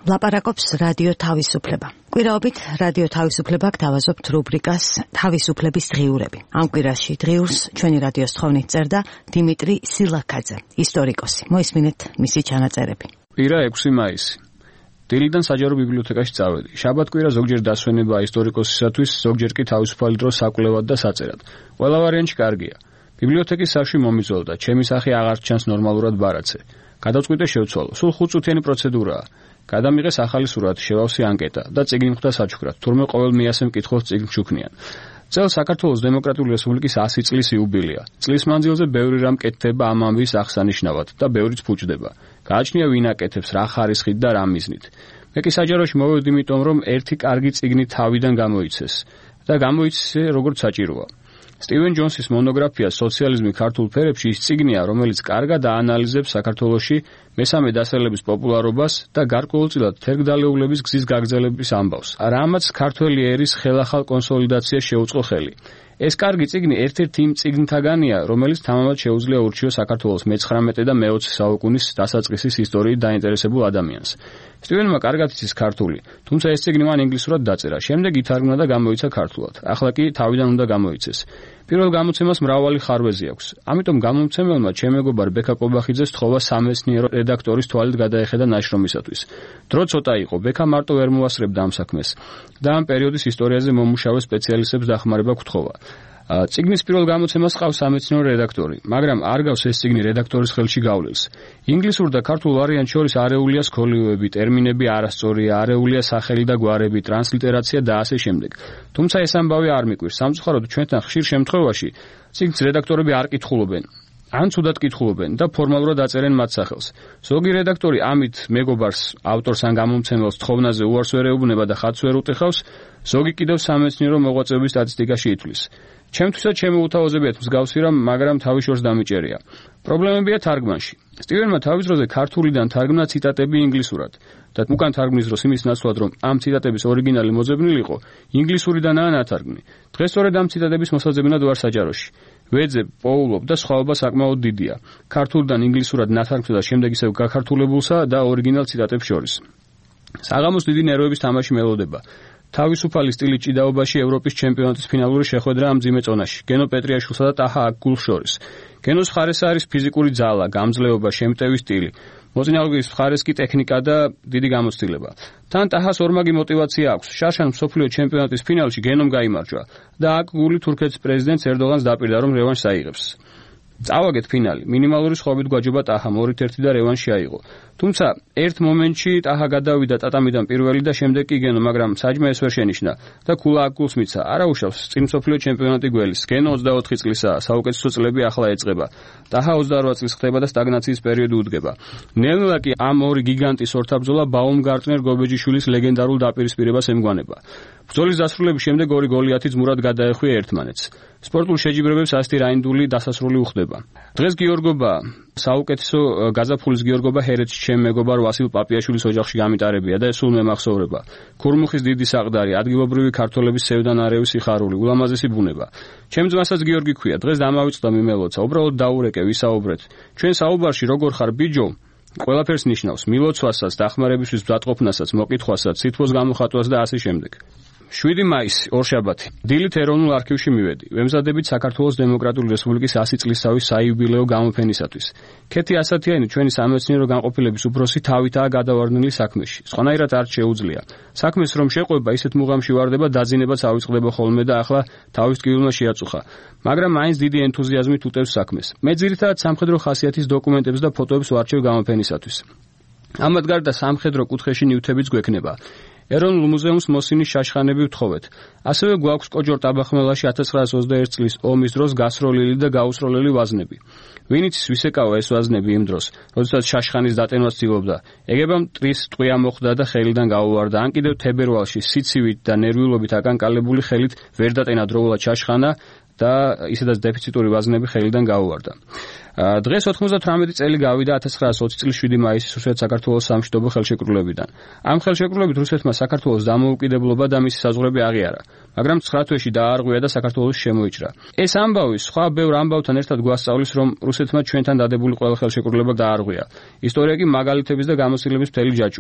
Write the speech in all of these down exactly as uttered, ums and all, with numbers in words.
ლაპარაკობს რადიო თავისუფლება. კვირაობით რადიო თავისუფლება გთავაზობთ რუბრიკას თავისუფლების დღიურები. ამ კვირაში დღიურს ჩვენი რადიოს თხოვნით წერდა დიმიტრი სილაქაძე, ისტორიკოსი. მოისმინეთ მისი ჩანაწერები. კვირა ექვსი მაისი. დილიდან საჯარო ბიბლიოთეკაში წავედი. შაბათ-კვირა ზოგჯერ დასვენება ისტორიკოსისათვის, ზოგჯერ კი თავისუფალი დრო საკვლევად და საწერად. ყველა ვარიანტი კარგია. ბიბლიოთეკის სახლში მომიწვევ და ჩემი სახე აღარ ჩანს ნორმალურად ბარაცე. გადავწყვიტე შევცვალო. სულ ხუთწუთიანი პროცედურაა. გადამიღეს ახალი სურათი, შევავსე ანკეტა და წიგნი მხვდა საჩუქრად. თურმე ყოველ მეასე მკითხველს წიგნს ჩუქნიან. წელს საქართველოს დემოკრატიული რესპუბლიკის ასი წლის იუბილეა. წლის მანძილზე ბევრი რამ კეთდება ამ ამბის აღსანიშნავად და ბევრიც ფუჭდება. გააჩნია ვინ აკეთებს, რა ხარისხით და რა მიზნით. მე კი საჯაროში მოვედი იმიტომ, რომ ერთი კარგი წიგნი თავიდან გამოიცეს და გამოიცე როგორც საჭიროა. სტივენ ჯონსის მონოგრაფია სოციალიზმი ქართულ ფერებში ის წიგნია, რომელიც კარგად აანალიზებს საქართველოში მესამე დასახლების პოპულარობას და გარკვეულწილად თერგდალეულების გზის გაგრძელების ამბავს. რამაც ქართველი ერის ხელახალ კონსოლიდაციას შეუწყო ხელი. ეს კარგი წიგნი ერთ-ერთი იმ წიგნთაგანია, რომელიც თამამად შეუძლია ურჩიოს საქართველოს მეცხრამეტე და მეოცე საუკუნის დასაწყისის ისტორიით დაინტერესებულ ადამიანს. სტივენმა კარგად იცის ქართული, თუმცა ეს წიგნი მან ინგლისურად დაწერა. შემდეგ ითარგმნა და გამოიცა ქართულად. ახლა კი თავიდან უნდა გამოიცეს. პირველ გამოცემას მრავალი ხარვეზი აქვს. ამიტომ გამომცემელმა ჩემ მეგობარ ბექა კობახიძეს თხოვა სამეცნიერო რედაქტორის თვალით გადაეხედა ნაშრომისათვის. დრო ცოტა იყო, ბექა მარტო ვერ მოასწრებდა ამ საქმეს და ამ პერიოდის ისტორიაზე მომუშავე სპეციალისტებს დახმარება გთხოვა. წიგნის პირველ გამოცემას ყავს სამეცნიერო რედაქტორი, მაგრამ არ გავს ეს წიგნი რედაქტორის ხელში გავლილს. ინგლისურ და ქართულ ვარიანტს შორის არეულია სქოლიოები, ტერმინები არასწორია, არეულია სახელი და გვარები, ტრანსლიტერაცია და ასე შემდეგ. თუმცა ეს ამბავი არ მიკვირს. სამწუხაროდ ჩვენთან ხშირ შემთხვევაში წიგნს რედაქტორები არ კითხულობენ. ან ცუდად კითხულობენ და ფორმალურად აწერენ მათ სახელს. ზოგი რედაქტორი ამით მეგობარს, ავტორს ან გამომცემელს თხოვნაზე უარს ვერ ეუბნება და ხატს ვერ უტეხავს, ზოგი კიდევ სამეცნიერო მოღვაწეობის სტატისტიკაში ითვლის. ჩემთვისაც ჩემი უთავაზებიათ მსგავსი რამ, მაგრამ თავის შორს დამიჭერია. პრობლემებია თარგმანში. სტივენმა თავის დროზე ქართულიდან თარგმნა ციტატები ინგლისურად და უკან თარგმნის დროს იმის ნაცვლად, რომ ამ ციტატების ორიგინალი მოძებნილიყო, ინგლისურიდანაა ნათარგმნი. დღეს სწორედ ამ ციტატების მოსაძებნად ვარ საჯაროში. ვეძებ, პოულობ და სხვაობა საკმაოდ დიდია. ქართულიდან ინგლისურად ნათარგმნსა და შემდეგ ისევ გაქართულებულსა და ორიგინალ ციტატებს შორის. საღამოს დიდი ნერვების თამაში მელოდება. თავისუფალი სტილის ჭიდაობაში ევროპის ჩემპიონატის ფინალური შეხვედრა ამ მძიმე წონაში. გენო პეტრიაშვილსა და ტაჰა აკგულს შორის. გენოს მხარეს არის ფიზიკური ძალა, გამძლეობა, შემტევი სტილი. მოწინააღმდეგის მხარეს კი ტექნიკა და დიდი გამოცდილება. თან ტაჰას ორმაგი мотиваცია აქვს. შარშან მსოფლიო ჩემპიონატის ფინალში გენომ გაიმარჯვა და აკგული თურქეთის პრეზიდენტს ერდოღანს დაპირდა, რომ რევანშს აიღებს. წავაგეთ ფინალი. მინიმალური სხვაობით გვაჯობა ტაჰამ ორით ერთი და რევანში აიღო. თუმცა ერთ მომენტში ტაჰა გადავიდა ტატამიდან პირველი და შემდეგ კი გენო, მაგრამ საჯმა ეს ვერ შენიშნა და ქულა აკგულს მიცა. არაუშავს წინ მსოფლიო ჩემპიონატი გველის. გენო ოცდაოთხი წლისაა, საუკეთესო წლები ახლა ეწყება. ტაჰა ოცდაორვა წლის ხდება და სტაგნაციის პერიოდი უდგება. ნელ-ნელა კი ამ ორი გიგანტის ორთაბრძოლა ბაუმგარტნერ გობეჯიშვილის ლეგენდარულ დაპირისპირებას ემგვანება. ბრძოლის დასრულების შემდეგ ორი გოლიათი ძმურად გადაეხვია ერთმანეთს. სპორტულ შეჯიბრებებს ასეთი რაინდული დასასრული უხდება. დღეს გიორგობა, საუკეთესო გაზაფხულის გიორგობა ჰერეთში ჩემ მეგობარ ვასილ პაპიაშვილის ოჯახში გამიტარებია და ეს სულ მემახსოვრება. ქურმუხის დიდი საყდარი, ადგილობრივი ქართველების სევდანარევი სიხარული, ულამაზესი ბუნება. ჩემ ძმასაც გიორგი ქვია, დღეს დამავიწყდა მიმელოცა, უბრალოდ დაურეკე, ვისაუბრეთ. ჩვენ საუბარში როგორ ხარ ბიჯო? ყველაფერს ნიშნავს, მილოცვასაც, დახმარებისთვის მზადყოფნასაც, მოკითხვასაც, სითბოს გამოხატვას და ასე შემდეგ. შვიდი მაისი, ორშაბათი. დილით ეროვნულ არქივში მივედი. ვემზადებით საქართველოს დემოკრატიული რესპუბლიკის ასი წლისთავის საიუბილეო გამოფენისათვის. ქეთი ასათიანი ჩვენი სამეცნიერო განყოფილების უფროსი თავითაა გადავარდნილი საქმეში. სხვანაირად არ შეუძლია. საქმეს რომ შეყვება, ისეთ მუღამში ვარდება, დაძინებაც ავიწყდება ხოლმე და ახლა თავის ტკივილმა შეაწუხა. მაგრამ მაინც დიდი ენთუზიაზმით უტევს საქმეს. მე ძირითადად სამხედრო ხასიათის დოკუმენტებს და ფოტოებს ვარჩევ გამოფენისათვის. ამათ გარდა სამხედრო კუთხეში ნივთებიც გვექნება. ეროვნულ მუზეუმს მოსინის შაშხანები ვთხოვეთ. ასევე გვაქვს კოჯორ ტაბახმელაში ათას ცხრაას ოცდაერთი წლის ომის დროს გასროლილი და გაუსროლელი ვაზნები. ვინ იცის ვის ეკავა ეს ვაზნები იმ დროს, როდესაც შაშხანის დატენვას ცდილობდა. ეგებამ მტრის ტყვია მოხდა და ხელიდან გაუვარდა. ან კიდევ თებერვალში სიცივით და ნერვიულობით აკანკალებული ხელით ვერ დატენა დროულად შაშხანა და ისედაც დეფიციტური ვაზნები ხელიდან გაუვარდა. დღეს ოთხმოცდათვრამეტი წელი გავიდა ათას ცხრაას ოცი წლის შვიდი მაისის რუსეთ-საქართველოს სამშვიდობო ხელშეკრულებიდან. ამ ხელშეკრულებით რუსეთმა საქართველოს დამოუკიდებლობა და მისი საზღვრები აღიარა, მაგრამ ცხრა თვეში დაარღვია და საქართველოს შემოიჭრა. ეს ამბავი სხვა ბევრ ამბავთან ერთად გვასწავლის, რომ რუსეთმა ჩვენთან დადებული ყველა ხელშეკრულება დაარღვია. ისტორია კი მაგალითების და გამოცდილების მთელი ჯაჭვია.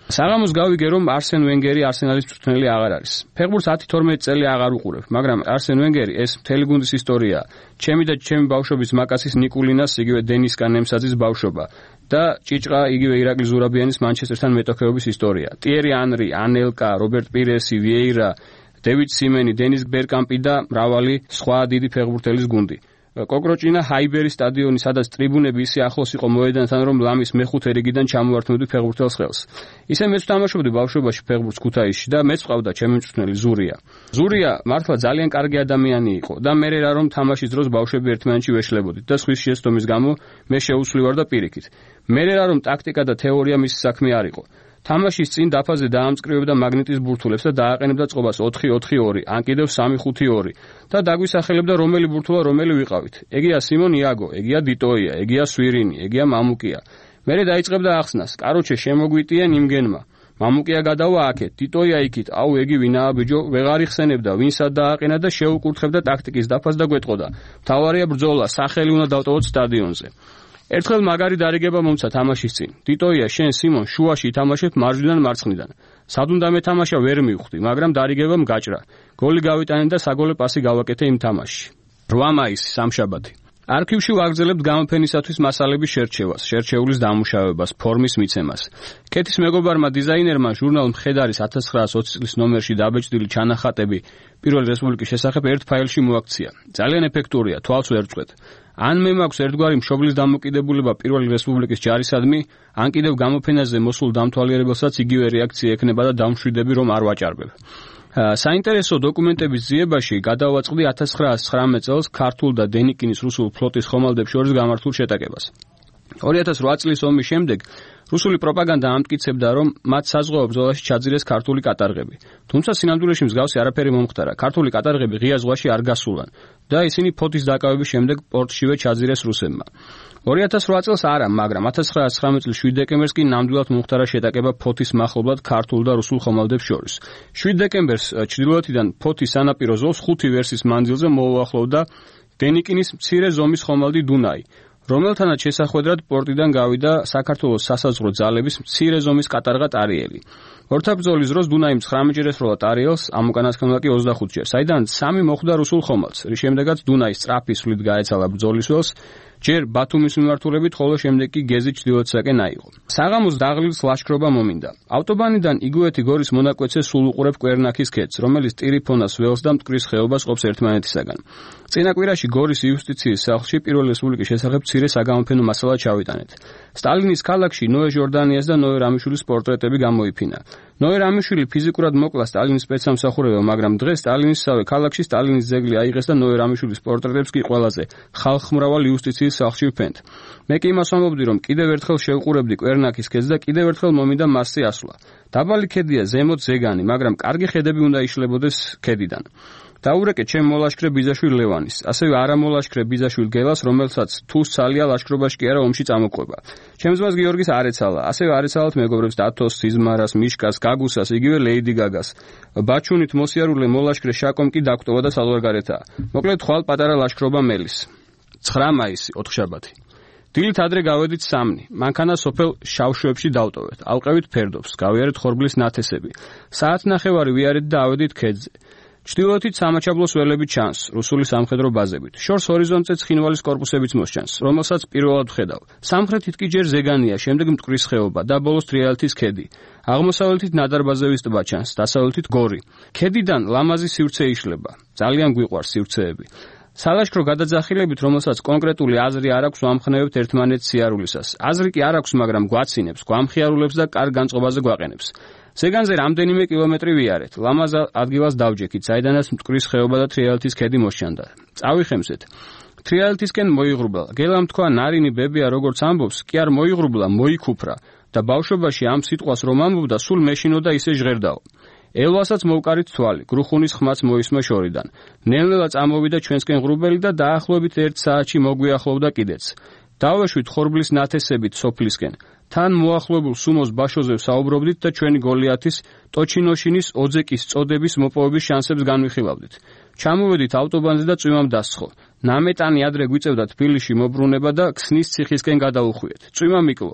საღამოს გავიგე, რომ არსენ ვენგერი არსენალის მწვრთნელი აღარ არის. ფეხბურთს ათი თორმეტი წელი აღარ უყურებ, მაგრამ არსენ ვენგერი ეს მთელი გუნდის ისტორია. ჩემი და ჩემი ბავშვობის მაკასის ნიკულინას, იგივე დენის კანემსაძის ბავშვობა და ჭიჭყა იგივე ირაკლი ზურაბიანის მანჩესტერთან მეტოქეობის ისტორია. ტიერი ანრი, ანელკა, რობერტ პირესი, ვიეირა, დევიდ სიმენი, დენის ბერკამპი და მრავალი სხვა დიდი ფეხბურთელის გუნდი. კოკროჭინა ჰაიბერის სტადიონი, სადაც ტრიბუნები ისე ახლოს იყო მოედანთან, რომ ლამის მეხუთე რიგიდან ჩამოვართმევდი ფეხბურთელს ხელს. ისე მეც ვთამაშობდი ბავშვობაში ფეხბურთს ქუთაისში და მეც ყავდა ჩემი მწვრთნელი ზურია. ზურია მართლა ძალიან კარგი ადამიანი იყო და მე რა რომ თამაშის დროს ბავშვები ერთმანეთში ვეშლებოდით და სხვის შეცდომის გამო მე შეუცვლი ვარ და პირიქით. მე რა რომ ტაქტიკა და თეორია მისი საქმე არ იყო. თამაშის წინ დაფაზე დაამწკრივებდა მაგნიტის ბურთულებს და დააყენებდა წყობას ოთხი ოთხი ორი, ან კიდევ სამი ხუთი ორი და დაგვისახელებდა რომელი ბურთულა რომელი ვიყავით. ეგია სიმონ იაგო, ეგია დიტოია, ეგია სვირინი, ეგია მამუკია. მერე დაიწყებდა ახსნას. კაროჩე შემოგვიტიენ იმგენმა. მამუკია გადავა აქეთ, დიტოია იქით. აუ ეგი ვინაა ბიჭო, ვეღარ იხსენებდა, ვინსა დააყენა და შეუკურთხებდა ტაქტიკის დაფას და გვეტყოდა. მთავარია ბრძოლა, სახელი უნდა დავტოვოთ სტადიონზე. ერთხელ მაგარი დარიგება მომცა თამაშის წინ. დიტოია, შენ სიმონ შუაში ითამაშებ მარჯვნიდან მარცხნიდან. სად უნდა მეთამაშა ვერ მივხვდი, მაგრამ დარიგებამ გაჭრა. გოლი გავიტანე და საგოლე პასი გავაკეთე იმ თამაშში. რვა მაისი სამშაბათი. არქივში ვაგრძელებთ გამოფენისათვის მასალების შერჩევას, შერჩეულის დამუშავებას, ფორმის მიცემას. კეთის მეგობარმა დიზაინერმა ჟურნალ მხედარის ათას ცხრაას ოცი წლის ნომერში დაბეჭდილი ჩანახატები პირველი რესპუბლიკის შესახებ ერთ ფაილში მოაქცია. ძალიან ეფექტურია, თვალს ვერ წვეთ. ან მე მაქვს ერთგვარი მშობლის დამოკიდებულება პირველი რესპუბლიკის ჯარისადმი, ან კიდევ გამოფენაზე მოსულ დამთვალიერებელსაც იგივე რეაქცია ექნება და დამშვიდები რომ არ ვაჭარბებ. საინტერესო დოკუმენტების ძიებაში გადავაწყდი ათას ცხრაას ცხრამეტ წელს ქართულ და დენიკინის რუსულ ფლოტის ხომალდებს შორის გამართულ შეტაკებას. ორი ათას რვა წლის ომის შემდეგ რუსული პროპაგანდა ამტკიცებდა, რომ მათ საზღვაო ბრძოლაში ჩაძირეს ქართული კატარღები. თუმცა სინამდვილეში მსგავსი არაფერი მომხდარა. ქართული კატარღები ღია ზღვაში არ გასულან და ისინი ფოთის დაკავების შემდეგ პორტშივე ჩაძირეს რუსებმა. ორი ათას რვა წელს არა, მაგრამ ათას ცხრაას ცხრამეტ წლის შვიდ დეკემბერს კი ნამდვილად მომხდარა შეტაკება ფოთის მახლობლად ქართულ და რუსულ ხომალდებს შორის. შვიდ დეკემბერს ჩრდილოეთიდან ფოთის სანაპირო ზოლს ხუთი ვერსის მანძილზე მოუახლოვდა დენიკინის მცირე ზომის ხომალდი დუნაი, რომელთანაც შესახვედრად პორტიდან გავიდა საქართველოს სასაზღვრო ძალების მცირე ზომის კატარღა ტარიელი. ორთაბრძოლის დროს დუნაიმ ცხრამეტჯერ ტარიელს, ამ უკანასკნელმა კი ოცდახუთჯერ, საიდან სამი მოხვდა რუსულ ხომალდს, რის შემდეგაც დუნაი სწრაფი სვლით გაეცალა ბრძოლის ველს, ჯერ ბათუმის მიმართულებით, ხოლო შემდეგ კი გეზის ჩრდილოეთისაკენ აიღო. საღამოს დაღლილს ლაშქრობა მომინდა. ავტობანიდან იგუეთი გორის მონაკვეთზე სულ უყურებ კვერნაქის ქედს, რომელიც ტირიფონას ველს და მტკვრის ხეობას ყოფს ერთმანეთისაგან. წინა კვირაში გორის იუსტიციის სახლში პირველი რესპუბლიკის შესახებ მცირე საგამოფენო მასალა ჩავიტანეთ. სტალინის ქალაქში ნოე ჟორდანიას და ნოე რამიშვილის პორტრეტები გამოიფინა. ნოე რამიშვილი ფიზიკურად მოკლა სტალინის სპეცსამსახურებო, მაგრამ დღეს სტალინისსავე ქალაქში სტალინის ძეგლი აიღეს და ნოე რამიშვილის პორტრეტებს კი ყველაზე ხალხმრავალ იუსტიციის სახლში ვფენთ. მე კი იმას ვამბობდი, რომ კიდევ ერთხელ შევყურებდი კვერნაქის ქედს და კიდევ ერთხელ მომინდა მასზე ასვლა. დაბალი ქედია ზემოთ ზეგანი, მაგრამ კარგი ხედები უნდა იშლებოდეს ქედიდან. დაურეკე ჩემ მოლაშქრე ბიზაშვილ ლევანის, ასევე არამოლაშქრე ბიზაშვილ გელას, რომელსაც თუ სალია ლაშქრობაში კი არა ომში წამოყვება. ჩემს ძმას გიორგის არ ეცალა, ასევე არ ეცალათ მეგობრებს დათოს, სიზმარას, მიშკას, გაგუსას, იგივე ლეიდი გაგას. ბაჩუნით მოსიარულე მოლაშქრე შაკომ კი დაგვტოვა და საზღვარგარეთაა. მოკლედ ხვალ პატარა ლაშქრობა მელის. ცხრა მაისი, ოთხშაბათი. დილით ადრე გავედით სამნი, მანქანა სოფელ შავშოებში დავტოვეთ. ალყევით ფერდობს, გავიარეთ ხორბლის ნათესები. საათნახევარი ვიარეთ და ავედით ქედზე. ჩრდილოეთით სამაჩაბლოს ველები ჩანს, რუსული სამხედრო ბაზებით. შორს ჰორიზონტზე ცხინვალის კორპუსებიც მოსჩანს, რომელსაც პირველად ვხედავ. სამხრეთით კი ჯერ ზეგანია, შემდეგ მტკვრის ხეობა და ბოლოს თრიალეთის ქედი. აღმოსავლეთით ნადარბაზევის ტბა ჩანს, დასავლეთით გორი. ქედიდან ლამაზი სივრცე იშლება. ძალიან გვიყვარს სივრცეები. სალაშქრო გადაძახილებით, რომელსაც კონკრეტული აზრი არ აქვს, ვამხნევებთ ერთმანეთს სიარულისას. აზრი კი არ აქვს, მაგრამ გვაცინებს, გვამხიარულებს და კარგ განწყობაზე გვაყენებს. ზეგანზე რამდენიმე კილომეტრი ვიარეთ. ლამაზ ადგილას დავჯექით, საიდანაც მტკვრის ხეობა და თრიალეთის ქედი მოსჩანდა. წავიხემსეთ. თრიალეთისკენ მოიღრუბლა. გელამ თქვა, ნარინი ბებია როგორც ამბობს, კი არ მოიღრუბლა, მოიქუფრა და ბავშვობაში ამ სიტყვას რომ ამბობდა, სულ მეშინოდა ისე ჟღერდაო. ელვასაც მოვკარით თვალი, გრუხუნის ხმაც მოისმა შორიდან. ნელ-ნელა წამოვიდა ჩვენსკენ ღრუბელი და დაახლოებით ერთ საათში მოგვიახლოვდა კიდეც. დავეშვით ხორბლის ნათესებით სოფლისკენ. თან მოახლოებულ სუმოს ბაშოზე საუბრობდით და ჩვენი გოლიათის ტოჩინოშინის ოძეკის წოდების მოპოვების შანსებს განვიხილავდით. ჩამოვედით ავტობანზე და წვიმამ დასცხო. ნამეტანი ადრე გვიწევდა თბილისში მობრუნება და ქსნის ციხისკენ გადაუხვიეთ. წვიმა მიკლო.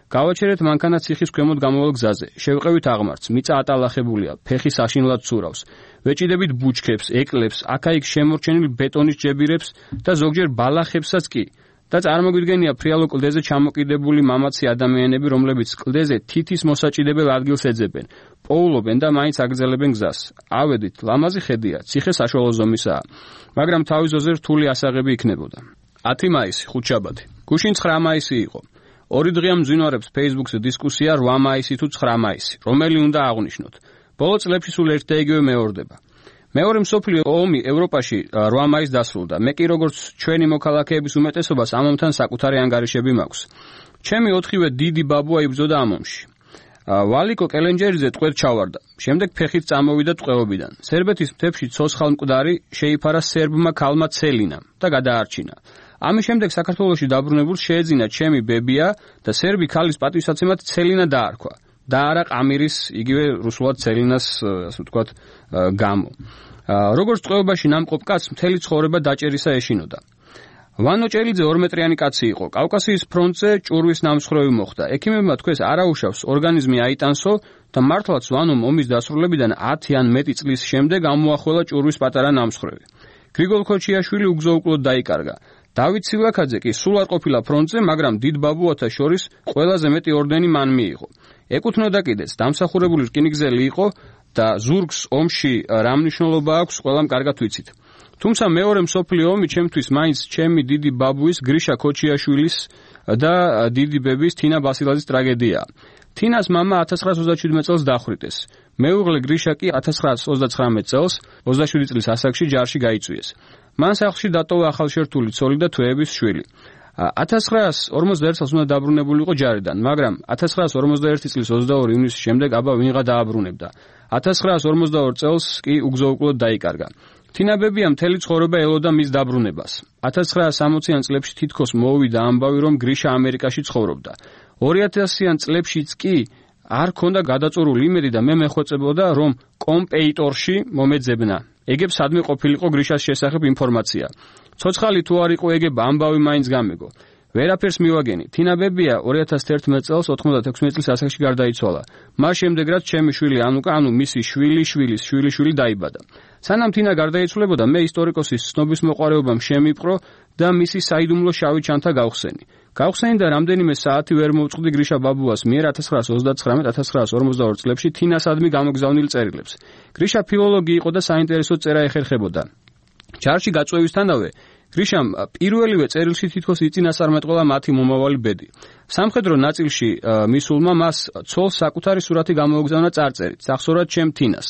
გავაჩერეთ მანქანა ციხის ქვემოთ გამოვალ გზაზე. შევყევით აღმართს, მიწა ატალახებულია, ფეხი საშინლად ცურავს. ვეჭიდებით ბუჩქებს, ეკლებს, აქა-იქ შემორჩენილ ბეტონის ჯებირებს და ზოგჯერ ბალახებსაც კი. და წარმოგვიდგენია ფრიალო კლდეზე ჩამოკიდებული მამაცი ადამიანები, რომლებიც კლდეზე თითის მოსაჭიდებელ ადგილს ეძებენ, პოულობენ და მაინც აგრძელებენ გზას. ავედით, ლამაზი ხედია, ციხე საშუალო ზომისაა, მაგრამ თავის ზოზე რთული ასაღები იქნებოდა. ათი მაისი, ხუთშაბათი. გუშინ ცხრა მაისი იყო. ორი დღეა მძვინვარებს Facebook-ზე დისკუსია რვა მაისი თუ ცხრა მაისი, რომელი უნდა აღვნიშნოთ. ბოლო წლებში სულ ერთ და იგივე მეორდება. მეორე მსოფლიო ომი ევროპაში რვა მაისს დასრულდა. მე კი როგორც ჩვენი მოქალაქეების უმეტესობას ამ ომთან საკუთარი ანგარიშები მაქვს. ჩემი ოთხივე დიდი ბაბუა იბრძოდა ამ ომში. ვალიკო კელენჯერიძე ტყვედ ჩავარდა. შემდეგ ფეხით წამოვიდა ტყვეობიდან. სერბეთის მთებში ცოცხალ მკვდარი შეიფარა სერბმა ქალმა ცელინამ და გადაარჩინა. ამის შემდეგ საქართველოში დაბრუნებულს შეეძინა ჩემი ბებია და სერბი ქალის პატივსაცემად ცელინა დაარქვა. და არა ყამირის, იგივე რუსულად ცელინას, ასე ვთქვათ, გამო. როგორც ტყვეობაში ნამყოფ კაცს მთელი ცხოვრება დაჭერისა ეშინოდა. ვანო ჭელიძე ორმეტრიანი კაცი იყო. კავკასიის ფრონტზე ჭურვის ნამსხვრევი მოხდა. ექიმებმა თქვეს არაუშავს ორგანიზმი აიტანსო და მართლაც ვანომ ომის დასრულებიდან ათი ან მეტი წლის შემდეგ ამოახველა ჭურვის პატარა ნამსხვრევი. გრიგოლ ქოჩიაშვილი უგზო-უკვლოდ დაიკარგა. დავით სილაქაძე კი სულ არ ყოფილა ფრონტზე, მაგრამ დიდ ბაბუათა შორის ყველაზე მეტი ორდენი მან მიიღო. ეკუთვნოდა კიდეც, დამსახურებული რკინიგზელი იყო და ზურგს ომში რა მნიშვნელობა აქვს, ყველამ კარგად ვიცით. თუმცა მეორე მსოფლიო ომი ჩემთვის მაინც ჩემი დიდი ბაბუის გრიშა ქოჩიაშვილის და დიდი ბების თინა ბასილაძის ტრაგედიაა. თინას მამა ათას ცხრაას ოცდაშვიდმეტ წელს დახვრიტეს. მეუღლე გრიშა კი ათას ცხრაას ოცდაცხრამეტ წელს ოცდაშვიდი წლის ასაკში ჯარში გაიწვიეს. მან სახლში დატოვა ახალშერთული ცოლი და თვეების შვილი. ათას ცხრაას ორმოცდაერთ წელს უნდა დაბრუნებულიყო ჯარიდან, მაგრამ ათას ცხრაას ორმოცდაერთი წლის ოცდაორი ივნისის შემდეგ აბა ვინღა დააბრუნებდა. ათას ცხრაას ორმოცდაორ წელს კი უგზო-უკვლოდ დაიკარგა. თინა ბებია მთელი ცხოვრება ელოდა მის დაბრუნებას. ათას ცხრაას სამოციან წლებში თითქოს მოვიდა ამბავი, რომ გრიშა ამერიკაში ცხოვრობდა. ორი ათასიან წლებშიც კი არ ქონდა გადაწურული იმედი და მე მეხვეწებოდა, რომ კომპეიტორში მომეძებნა. ეგებ სადმე ყოფილიყო გრიშას შესახებ ინფორმაცია. ცოცხალი თუ არ იყო ეგებ ამბავი მაინც გამეგო. ვერაფერს მივაგენი. თინა ბებია ორი ათას თერთმეტ წელს ოთხმოცდათექვსმეტ წლის ასაკში გარდაიცვალა. მას შემდეგ რაც ჩემი შვილი ანუკა, ანუ მისი შვილი შვილის შვილი შვილი დაიბადა. სანამ თინა გარდაიცვლებოდა, მე ისტორიკოსის ცნობის მოყვარეობამ შემიპყრო და მისი საიდუმლო შავი ჩანთა გავხსენი. გავხსენი და რამდენიმე საათი ვერ მოვწყდი გრიშა ბაბუას მიერ ათას ცხრაას ოცდაცხრამეტ ათას ცხრაას ორმოცდაორ წლებში თინასადმი გამოგზავნილ წერილებს. გრიშა ფილოლოგი იყო და საინტერესო წერა ეხერხებოდა. ჯარში გაწვევისთანავე გრიშამ პირველივე წერილში თითქოს იწინასწარმეტყველა მათი მომავალი ბედი. სამხედრო ნაწილში მისულმა მას ცოლს საკუთარი სურათი გამოუგზავნა წარწერით, სახსოვრად ჩემ თინას.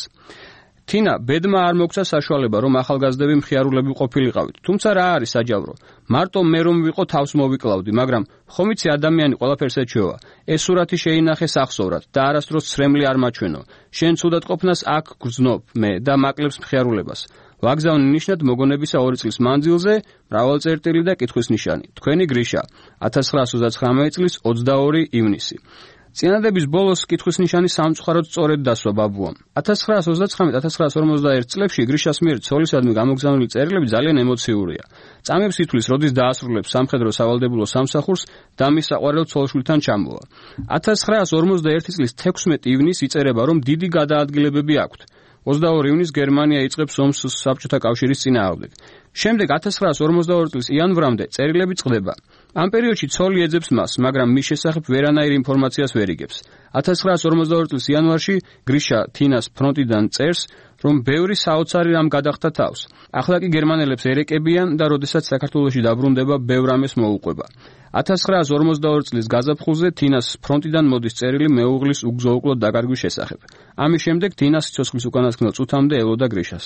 თინა ბედმა არ მოგცა საშუალება, რომ ახალგაზრდები მხიარულები ყოფილიყავით. თუმცა რა არის საჯავრო? მარტო მე რომ ვიყო თავს მოვიკლავდი, მაგრამ ხომ იცი ადამიანი ყველაფერს ეჩვევა. ეს სურათი შეინახე სახსოვრად და არასდროს ცრემლი არ მაჩვენო. შენ ცუდად ყოფნას აქ გრძნობ მე და მაკლებს მხიარულებას. ვაგზავნე ნიშნად მოგონებისა ორი წლის მანძილზე, მრავალწერტილი და კითხვის ნიშანი. თქვენი გრიშა, ათას ცხრაას ოცდაცხრამეტ წლის ოცდაორი ივნისი. წინადების ბოლოს კითხვის ნიშანი სამწუხაროდ სწორედ დასვა ბაბუამ. ათას ცხრაას ოცდაცხრამეტ ათას ცხრაას ორმოცდაერთ წლებში გრიშას მიერ ცოლისადმი გამოგზავნილი წერილები ძალიან ემოციურია. წამებს ითვლის, როდის დაასრულებს სამხედრო სავალდებულო სამსახურს და მის საყვარელ ცოლშვილთან ჩამოვა. ათას ცხრაას ორმოცდაერთი წლის თექვსმეტი ივნისს იწერება, რომ დიდი გადაადგილებები აქვთ. ოცდაორი ივნისს გერმანია იწყებს ომს საბჭოთა კავშირის წინააღმდეგ. შემდეგ ათას ცხრაას ორმოცდაორი წლის იანვრამდე წერილები წყდება. ამ პერიოდში ცოლი ეძებს მას, მაგრამ მის შესახებ ვერანაირ ინფორმაციას ვერ იგებს. ათას ცხრაას ორმოცდაორი წლის იანვარში გრიშა თინას ფრონტიდან წერს, რომ ბევრი საოცარი რამ გადახდა თავს. ახლა კი გერმანელებს ერეკებიან და როდესაც საქართველოში დაბრუნდება, ბევრ ამას მოუყვება. ათას ცხრაას ორმოცდაორი წლის გაზაფხულზე თინას ფრონტიდან მოდის წერილი მეუღლის უგზო-უკვლოდ დაკარგვის შესახებ. ამის შემდეგ თინა სიცოცხლის უკანასკნელ წუთამდე ელოდა გრიშას.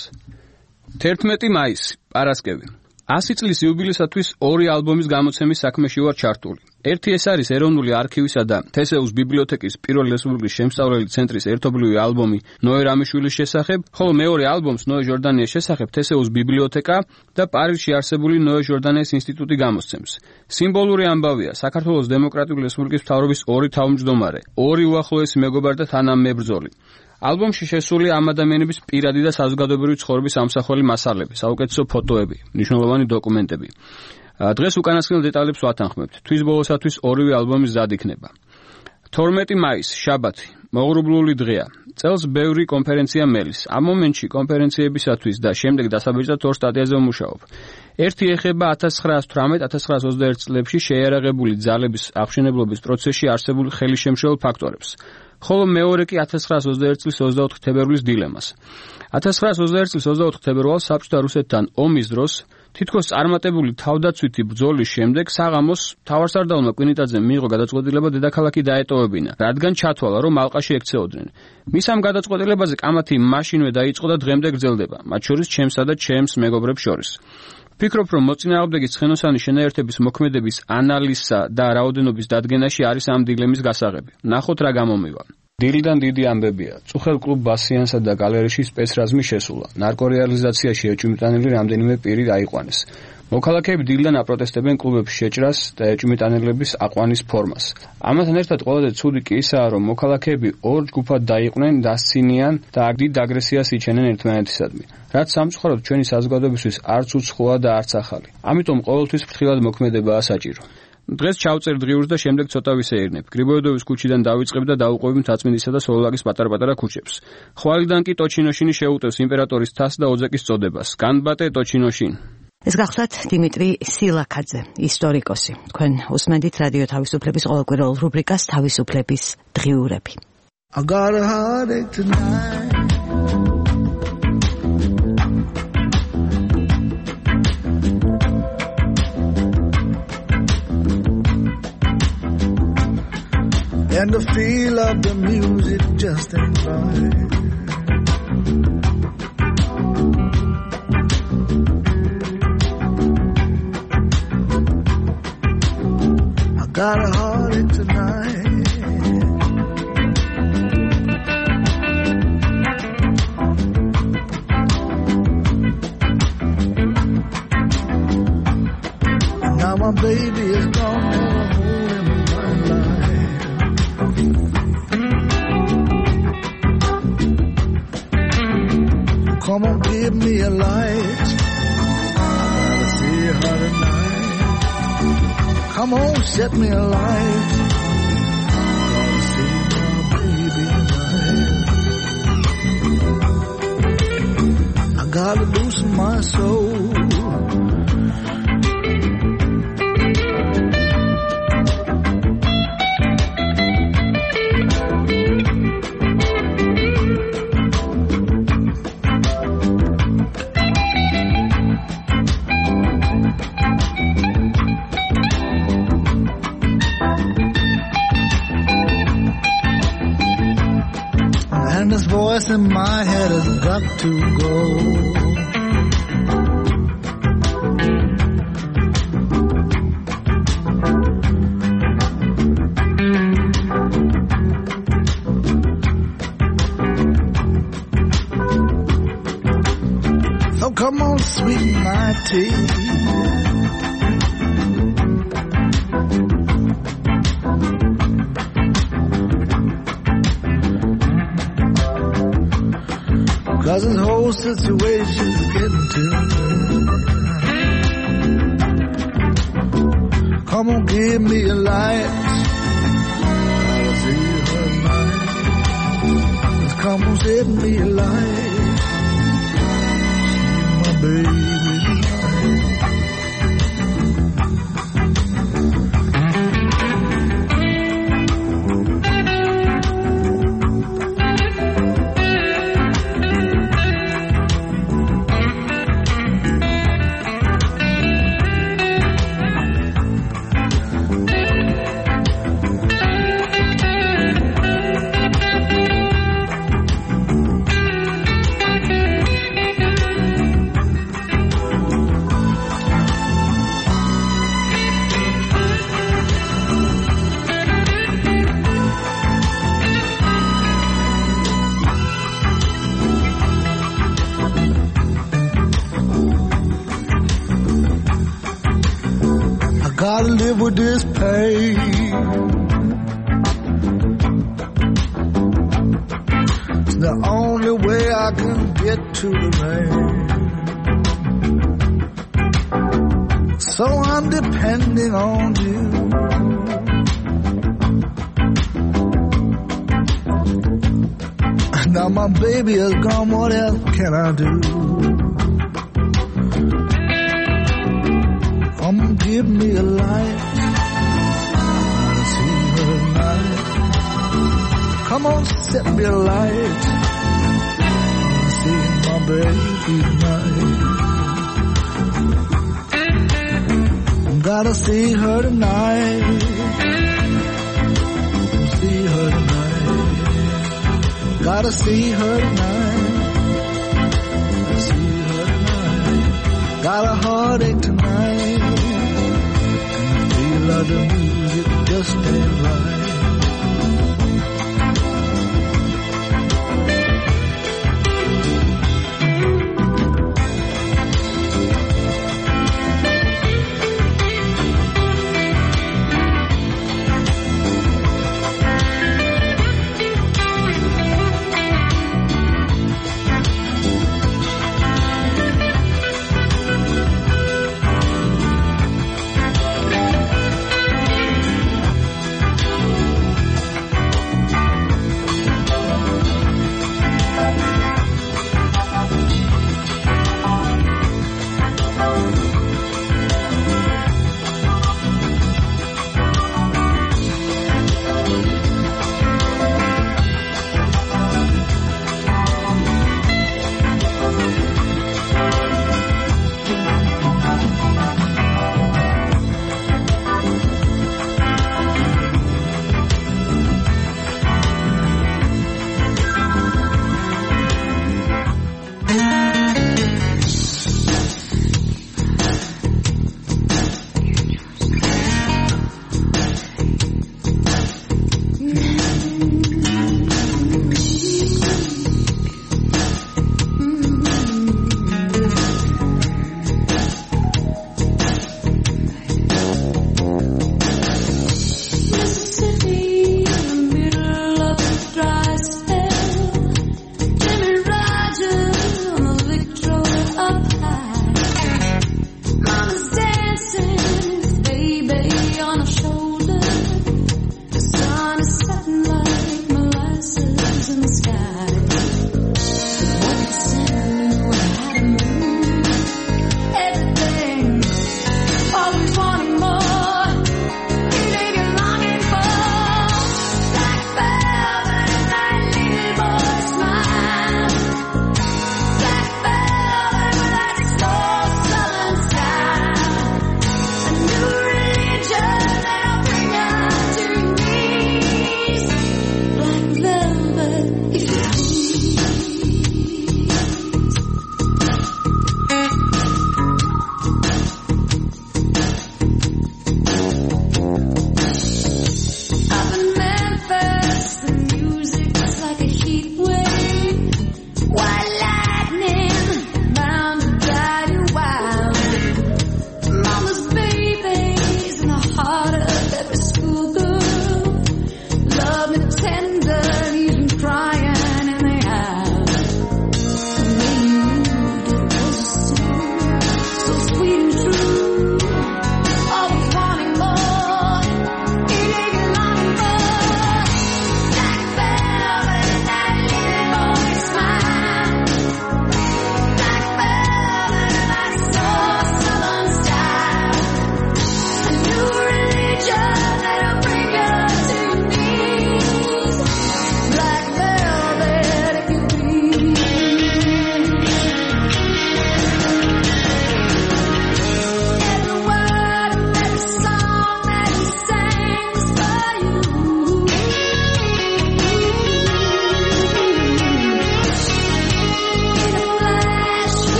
თერთმეტი მაისი, პარასკევი. ასი წლის იუბილეისათვის ორი ალბომის გამოცემის საქმეში ვარ ჩართული. ერთი ეს არის ეროვნული არქივისა და თესეუს ბიბლიოთეკის პირველი რესპუბლიკის შემსწავლელი ცენტრის ერთობლივი ალბომი ნოე რამიშვილის შესახებ, ხოლო მეორე ალბომს ნოე ჟორდანიას შესახებ თესეუს ბიბლიოთეკა და პარიზში არსებული ნოე ჟორდანიას ინსტიტუტი გამოსცემს. სიმბოლური ამბავია საქართველოს დემოკრატიული რესპუბლიკის მთავრობის ორი თავმჯდომარე, ორი უახლოესი მეგობარი და თანამებრძოლი. ალბომში შესული ამ ადამიანების პირადი და საზოგადოებრივი ცხოვრების ამსახველი მასალები, საუკეთესო ფოტოები, მნიშვნელოვანი დოკუმენტები. დღეს უკანასკნელ დეტალებს ვათანხმებთ. თვის ბოლოსათვის ორივე ალბომი მზად იქნება. თორმეტი მაისი, შაბათი, მოღრუბლული დღეა. წელს ბევრი კონფერენცია მელის. ამ მომენტში კონფერენციებისათვის და შემდეგ დასაბეჭდად ორ სტატიაზე ვმუშაობ. ერთი ეხება ათას ცხრაას თვრამეტ ათას ცხრაას ოცდაერთ წლებში შეიარაღებული ძალების აღმშენებლობის პროცესში არსებული ხელისშემშეულ ფაქტორებს. ხოლო მეორე კი ათას ცხრაას ოცდაერთ წლის ოცდაოთხი თებერვლის დილემას. ათას ცხრაას ოცდაერთ წლის ოცდაოთხი თებერვალს საბჭოთა რუსეთთან ომის დროს თითქოს წარმატებული თავდაცვითი ბრძოლის შემდეგ საღამოს მთავარსარდალმა კვინიტაძემ მიიღო გადაწყვეტილება დედაქალაქი დაეტოვებინა, რადგან ჩათვალა, რომ ალყაში ექცეოდნენ. მის ამ გადაწყვეტილებაზე კამათი მაშინვე დაიწყო და დღემდე გრძელდება, მათ შორის ჩემსა და ჩემს მეგობრებს შორის. ვფიქრობ, რომ მოწინააღმდეგის ცხენოსანი შენაერთების მოქმედების ანალიზსა და რაოდენობის დადგენაში არის ამ დილემის გასაღები. ნახოთ რა გამომივა. დილიდან დიდი ამბებია. წუხელ კლუბ ბასიანსა და გალერეში სპეცრაზმი შესულა. ნარკორეალიზაციაში ეჭვმიტანილი რამდენიმე პირი აიყვანეს. მოქალაქეები დილიდან აპროტესტებენ კლუბებში შეჭრას და ეჭვმიტანელების აყვანის ფორმას. ამასთან ერთად ყველაზე ცუდი კი ისაა, რომ მოქალაქეები ორ ჯგუფად დაიყვნენ, დასცინიან და დიდ აგრესიას იჩენენ ერთმანეთისადმი. რაც სამწუხაროდ ჩვენი საზოგადოებისთვის არც უცხოა და არც ახალი. ამიტომ ყოველთვის ფრთხილად მოქმედებაა საჭირო. დღეს ჩავწერ დღიურს და შემდეგ ცოტა ვისეირნებ. გრიბოედოვის ქუჩიდან დავიწყებ და დავუყვები მთაწმინდისა და სოლოლაკის პატარ-პატარა ქუჩებს. ხვალიდან კი ტოჩინოშინი შეუტევს იმპერატორის თასს და ოძეკის წოდებას. განბატე ტოჩინოშინ. ეს გახლავთ დიმიტრი სილაქაძე, ისტორიკოსი. თქვენ უსმენთ რადიო თავისუფლების ყოველკვირეულ რუბრიკას თავისუფლების დღიურები. I got a heartache tonight. And the feel of the music just ain't right. I got a heartache tonight. And now my baby is gone, and I'm holding my life. Come on, give me a light. I gotta see her tonight. Come on, set me a light. I gotta see my baby tonight. I gotta loosen my soul. And this voice in my head has got to go. So come on, sweeten my tea. Cause this whole situation's getting to me. Come on, give me a light. I'll see her night. Just come on, set me a light. See my baby tonight. Gotta live with this pain. It's the only way I can get to the rain. So I'm depending on you. Now my baby is gone, what else can I do? Come give me a light, I see her tonight. Come on, set me a light, I see my baby tonight. Gotta see her tonight, see her tonight. Gotta see her tonight, see her tonight. Got a heartache tonight, feel like the music just ain't right.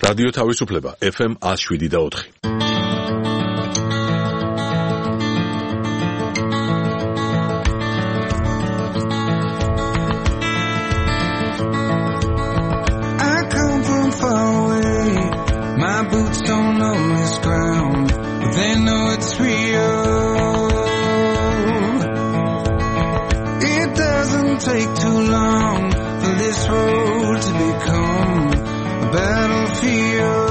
რადიო თავისუფლება ეფ ემ one oh seven და four. I come from far away. My boots don't know this ground, but they know it's real. It doesn't take too long for this road to become a battlefield.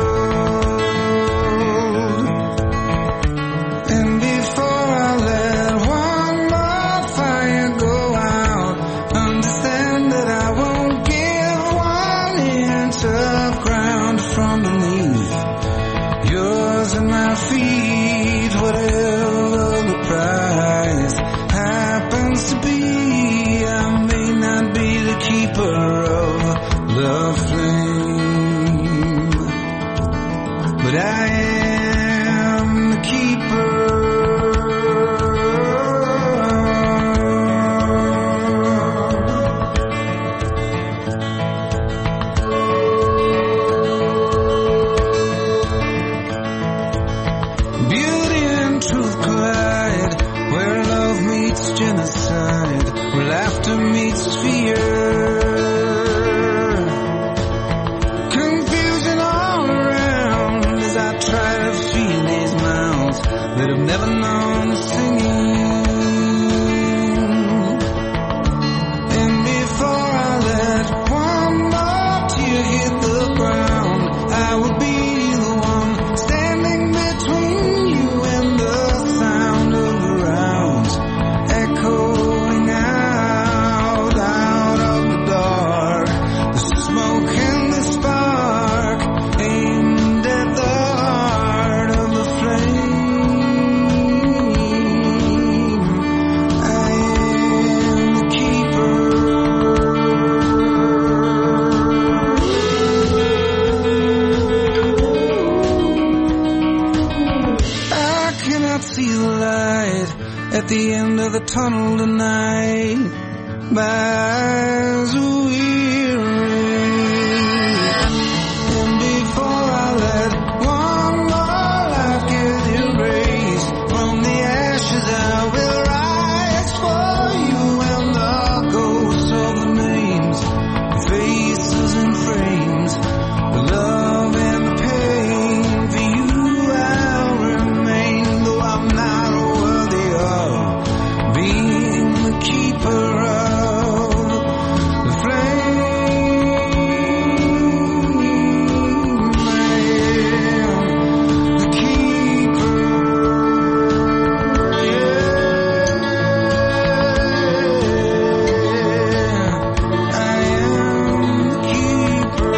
And before I let one more fire go out, understand that I won't give one inch of ground from beneath yours and my feet. Whatever the price happens to be, I may not be the keeper of the flame, but I am the keeper. Beauty and truth collide, where love meets genocide, where laughter meets fear. Confusion all around as I try to feed these mouths that have never known singing. And before I let one more tear hit the ground, I will be the one standing between you and the sound of the rounds echoing out, out of the dark. The smoke and the spark aimed at the heart of the flame. I am the keeper. I cannot see the light at the end of the tunnel tonight. My eyes are weary. And before I let one more life get erased from the ashes, I will rise for you and the ghosts of the names, the faces and frames, the love and the pain. For you I'll remain, though I'm not worthy of being the keeper of the flame. I am the keeper. Yeah, I am the keeper.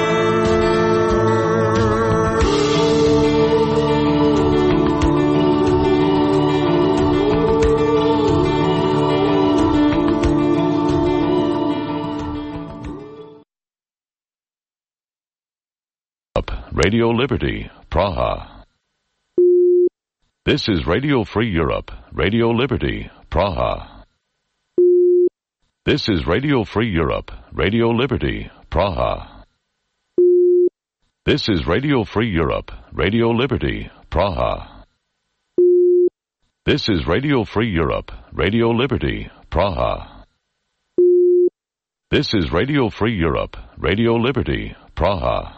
Radio Liberty, Praha. This is Radio Free Europe, Radio Liberty, Praha. This is Radio Free Europe, Radio Liberty, Praha. This is Radio Free Europe, Radio Liberty, Praha. This is Radio Free Europe, Radio Liberty, Praha. This is Radio Free Europe, Radio Liberty, Praha.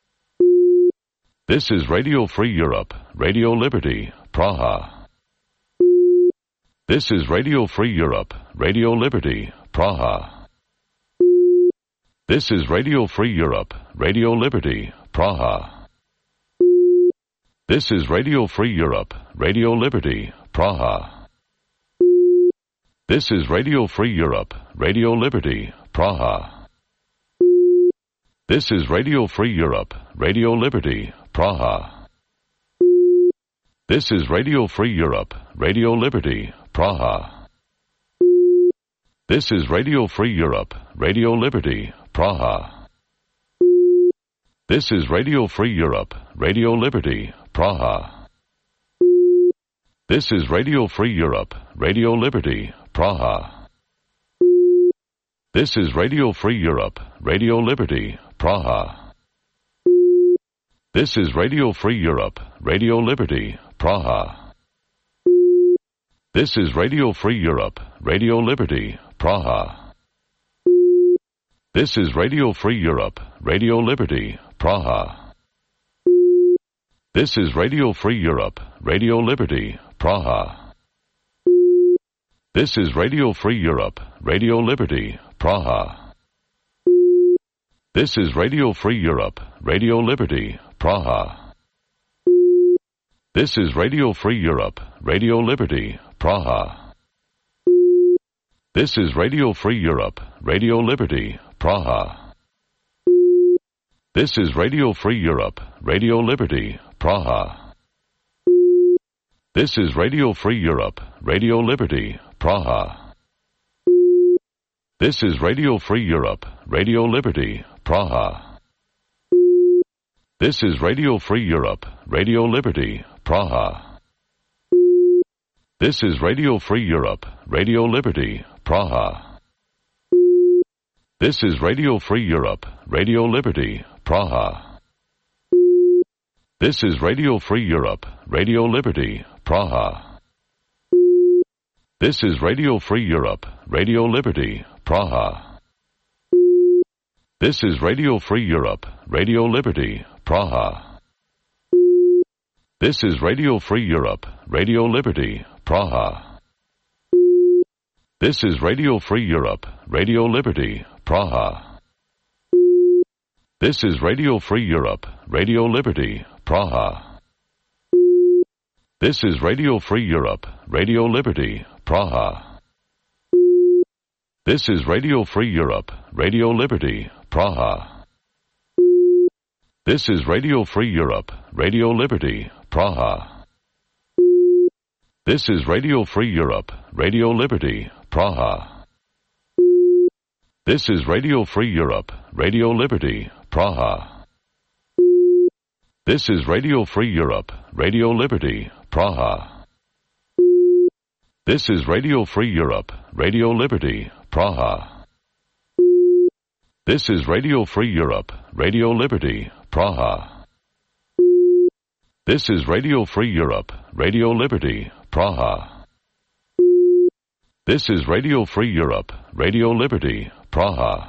This is Radio Free Europe, Radio Liberty, Praha. This is Radio Free Europe, Radio Liberty, Praha. This is Radio Free Europe, Radio Liberty, Praha. This is Radio Free Europe, Radio Liberty, Praha. This is Radio Free Europe, Radio Liberty, Praha. This is Radio Free Europe, Radio Liberty, Praha. This is Radio Free Europe, Radio Liberty, Praha. This is Radio Free Europe, Radio Liberty, Praha. This is Radio Free Europe, Radio Liberty, Praha. This is Radio Free Europe, Radio Liberty, Praha. This is Radio Free Europe, Radio Liberty, Praha. This is Radio Free Europe, Radio Liberty, Praha. This is Radio Free Europe, Radio Liberty, Praha. This is Radio Free Europe, Radio Liberty, Praha. This is Radio Free Europe, Radio Liberty, Praha. This is Radio Free Europe, Radio Liberty, Praha. This is Radio Free Europe, Radio Liberty, Praha. This is Radio Free Europe, Radio Liberty, Praha. This is Radio Free Europe, Radio Liberty, Praha. This is Radio Free Europe, Radio Liberty, Praha. This is Radio Free Europe, Radio Liberty, Praha. This is Radio Free Europe, Radio Liberty, Praha. This is Radio Free Europe, Radio Liberty, Praha. This is Radio Free Europe, Radio Liberty, Praha. This is Radio Free Europe, Radio Liberty, Praha. This is Radio Free Europe, Radio Liberty, Praha. This is Radio Free Europe, Radio Liberty, Praha. This is Radio Free Europe, Radio Liberty, Praha. This is Radio Free Europe, Radio Liberty, Praha. This is Radio Free Europe, Radio Liberty, Praha. This is Radio Free Europe, Radio Liberty, Praha. This is Radio Free Europe, Radio Liberty, Praha. This is Radio Free Europe, Radio Liberty, Praha. This is Radio Free Europe, Radio Liberty, Praha. This is Radio Free Europe, Radio Liberty, Praha. This is Radio Free Europe, Radio Liberty, Praha. This is Radio Free Europe, Radio Liberty, Praha. This is Radio Free Europe, Radio Liberty, Praha. This is Radio Free Europe, Radio Liberty, Praha. This is Radio Free Europe, Radio Liberty, Praha. This is Radio Free Europe, Radio Liberty, Praha.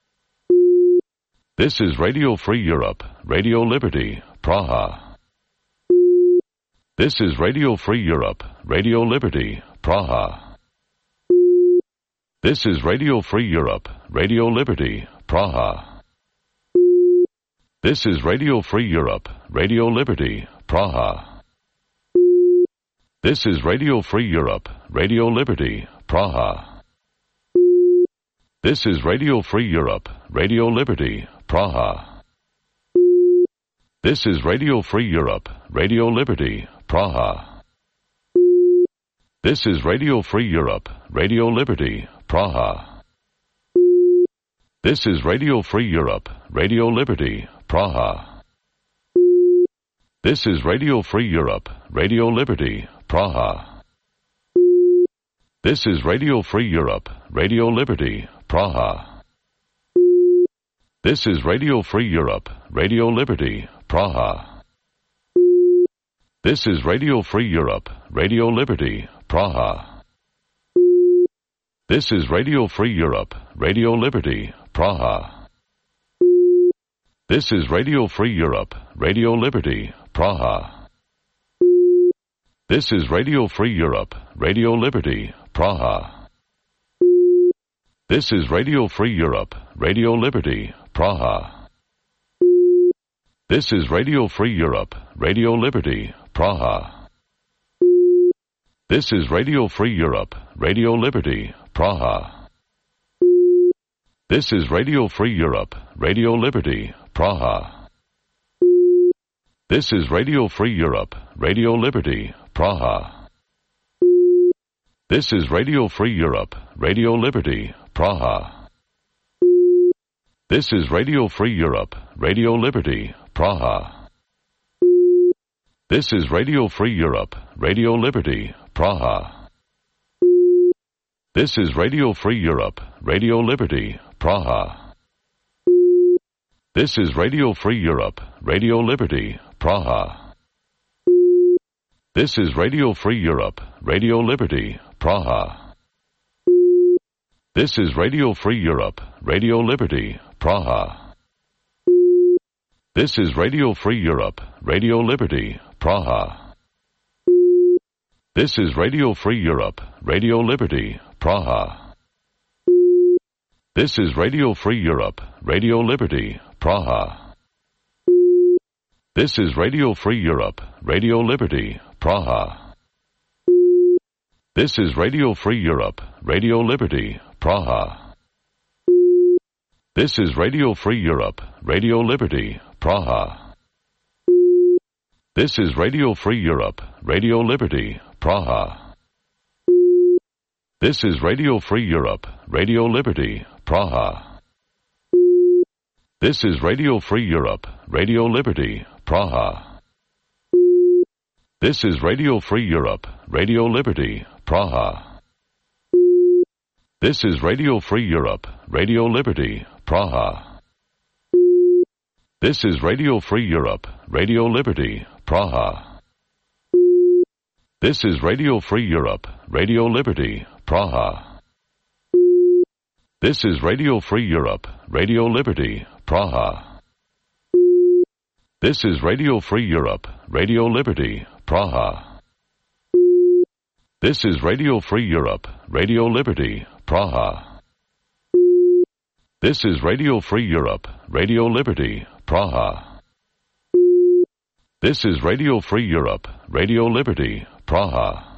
This is Radio Free Europe, Radio Liberty, Praha. This is Radio Free Europe, Radio Liberty, Praha. This is Radio Free Europe, Radio Liberty, Praha. This is Radio Free Europe, Radio Liberty, Praha. This is Radio Free Europe, Radio Liberty, Praha. This is Radio Free Europe, Radio Liberty, Praha. This is Radio Free Europe, Radio Liberty, Praha. This is Radio Free Europe, Radio Liberty, Praha. This is Radio Free Europe, Radio Liberty, Praha. This is Radio Free Europe, Radio Liberty, Praha. This is Radio Free Europe, Radio Liberty, Praha. This is Radio Free Europe, Radio Liberty, Praha. This is Radio Free Europe, Radio Liberty, Praha. This is Radio Free Europe, Radio Liberty, Praha. This is Radio Free Europe, Radio Liberty, Praha. This is Radio Free Europe, Radio Liberty, Praha. This is Radio Free Europe, Radio Liberty, Praha. This is Radio Free Europe, Radio Liberty, Praha. This is Radio Free Europe, Radio Liberty, Praha. This is Radio Free Europe, Radio Liberty, Praha. This is Radio Free Europe, Radio Liberty, Praha. This is Radio Free Europe, Radio Liberty, Praha. This is Radio Free Europe, Radio Liberty, Praha. This is Radio Free Europe, Radio Liberty, Praha. This is Radio Free Europe, Radio Liberty, Praha. This is Radio Free Europe, Radio Liberty, Praha. This is Radio Free Europe, Radio Liberty, Praha. This is Radio Free Europe, Radio Liberty, Praha. This is Radio Free Europe, Radio Liberty, Praha. This is Radio Free Europe, Radio Liberty, Praha. This is Radio Free Europe, Radio Liberty, Praha. This is Radio Free Europe, Radio Liberty, Praha. This is Radio Free Europe, Radio Liberty, Praha. This is Radio Free Europe, Radio Liberty, Praha. This is Radio Free Europe, Radio Liberty, Praha. This is Radio Free Europe, Radio Liberty, Praha. This is Radio Free Europe, Radio Liberty, Praha. This is Radio Free Europe, Radio Liberty, Praha. This is Radio Free Europe, Radio Liberty, Praha. This is Radio Free Europe, Radio Liberty, Praha. This is Radio Free Europe, Radio Liberty, Praha. This is Radio Free Europe, Radio Liberty, Praha. This is Radio Free Europe, Radio Liberty, Praha. This is Radio Free Europe, Radio Liberty, Praha. This is Radio Free Europe, Radio Liberty, Praha. This is Radio Free Europe, Radio Liberty, Praha.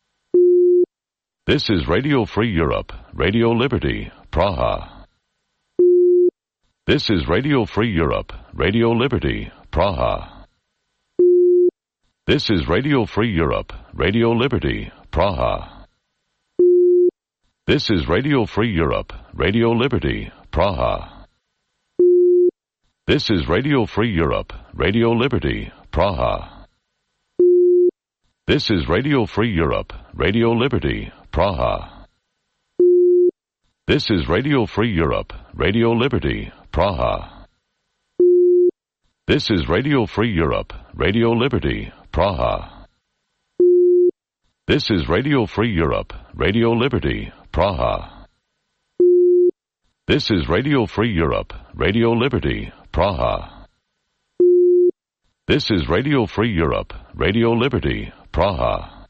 This is Radio Free Europe, Radio Liberty, Praha. This is Radio Free Europe, Radio Liberty, Praha. This is Radio Free Europe, Radio Liberty, Praha. This is Radio Free Europe, Radio Liberty, Praha. This is Radio Free Europe, Radio Liberty, Praha. This is Radio Free Europe, Radio Liberty, Praha. This is Radio Free Europe, Radio Liberty, Praha. This is Radio Free Europe, Radio Liberty, Praha. This is Radio Free Europe, Radio Liberty, Praha. This is Radio Free Europe, Radio Liberty, Praha. This is Radio Free Europe, Radio Liberty, Praha.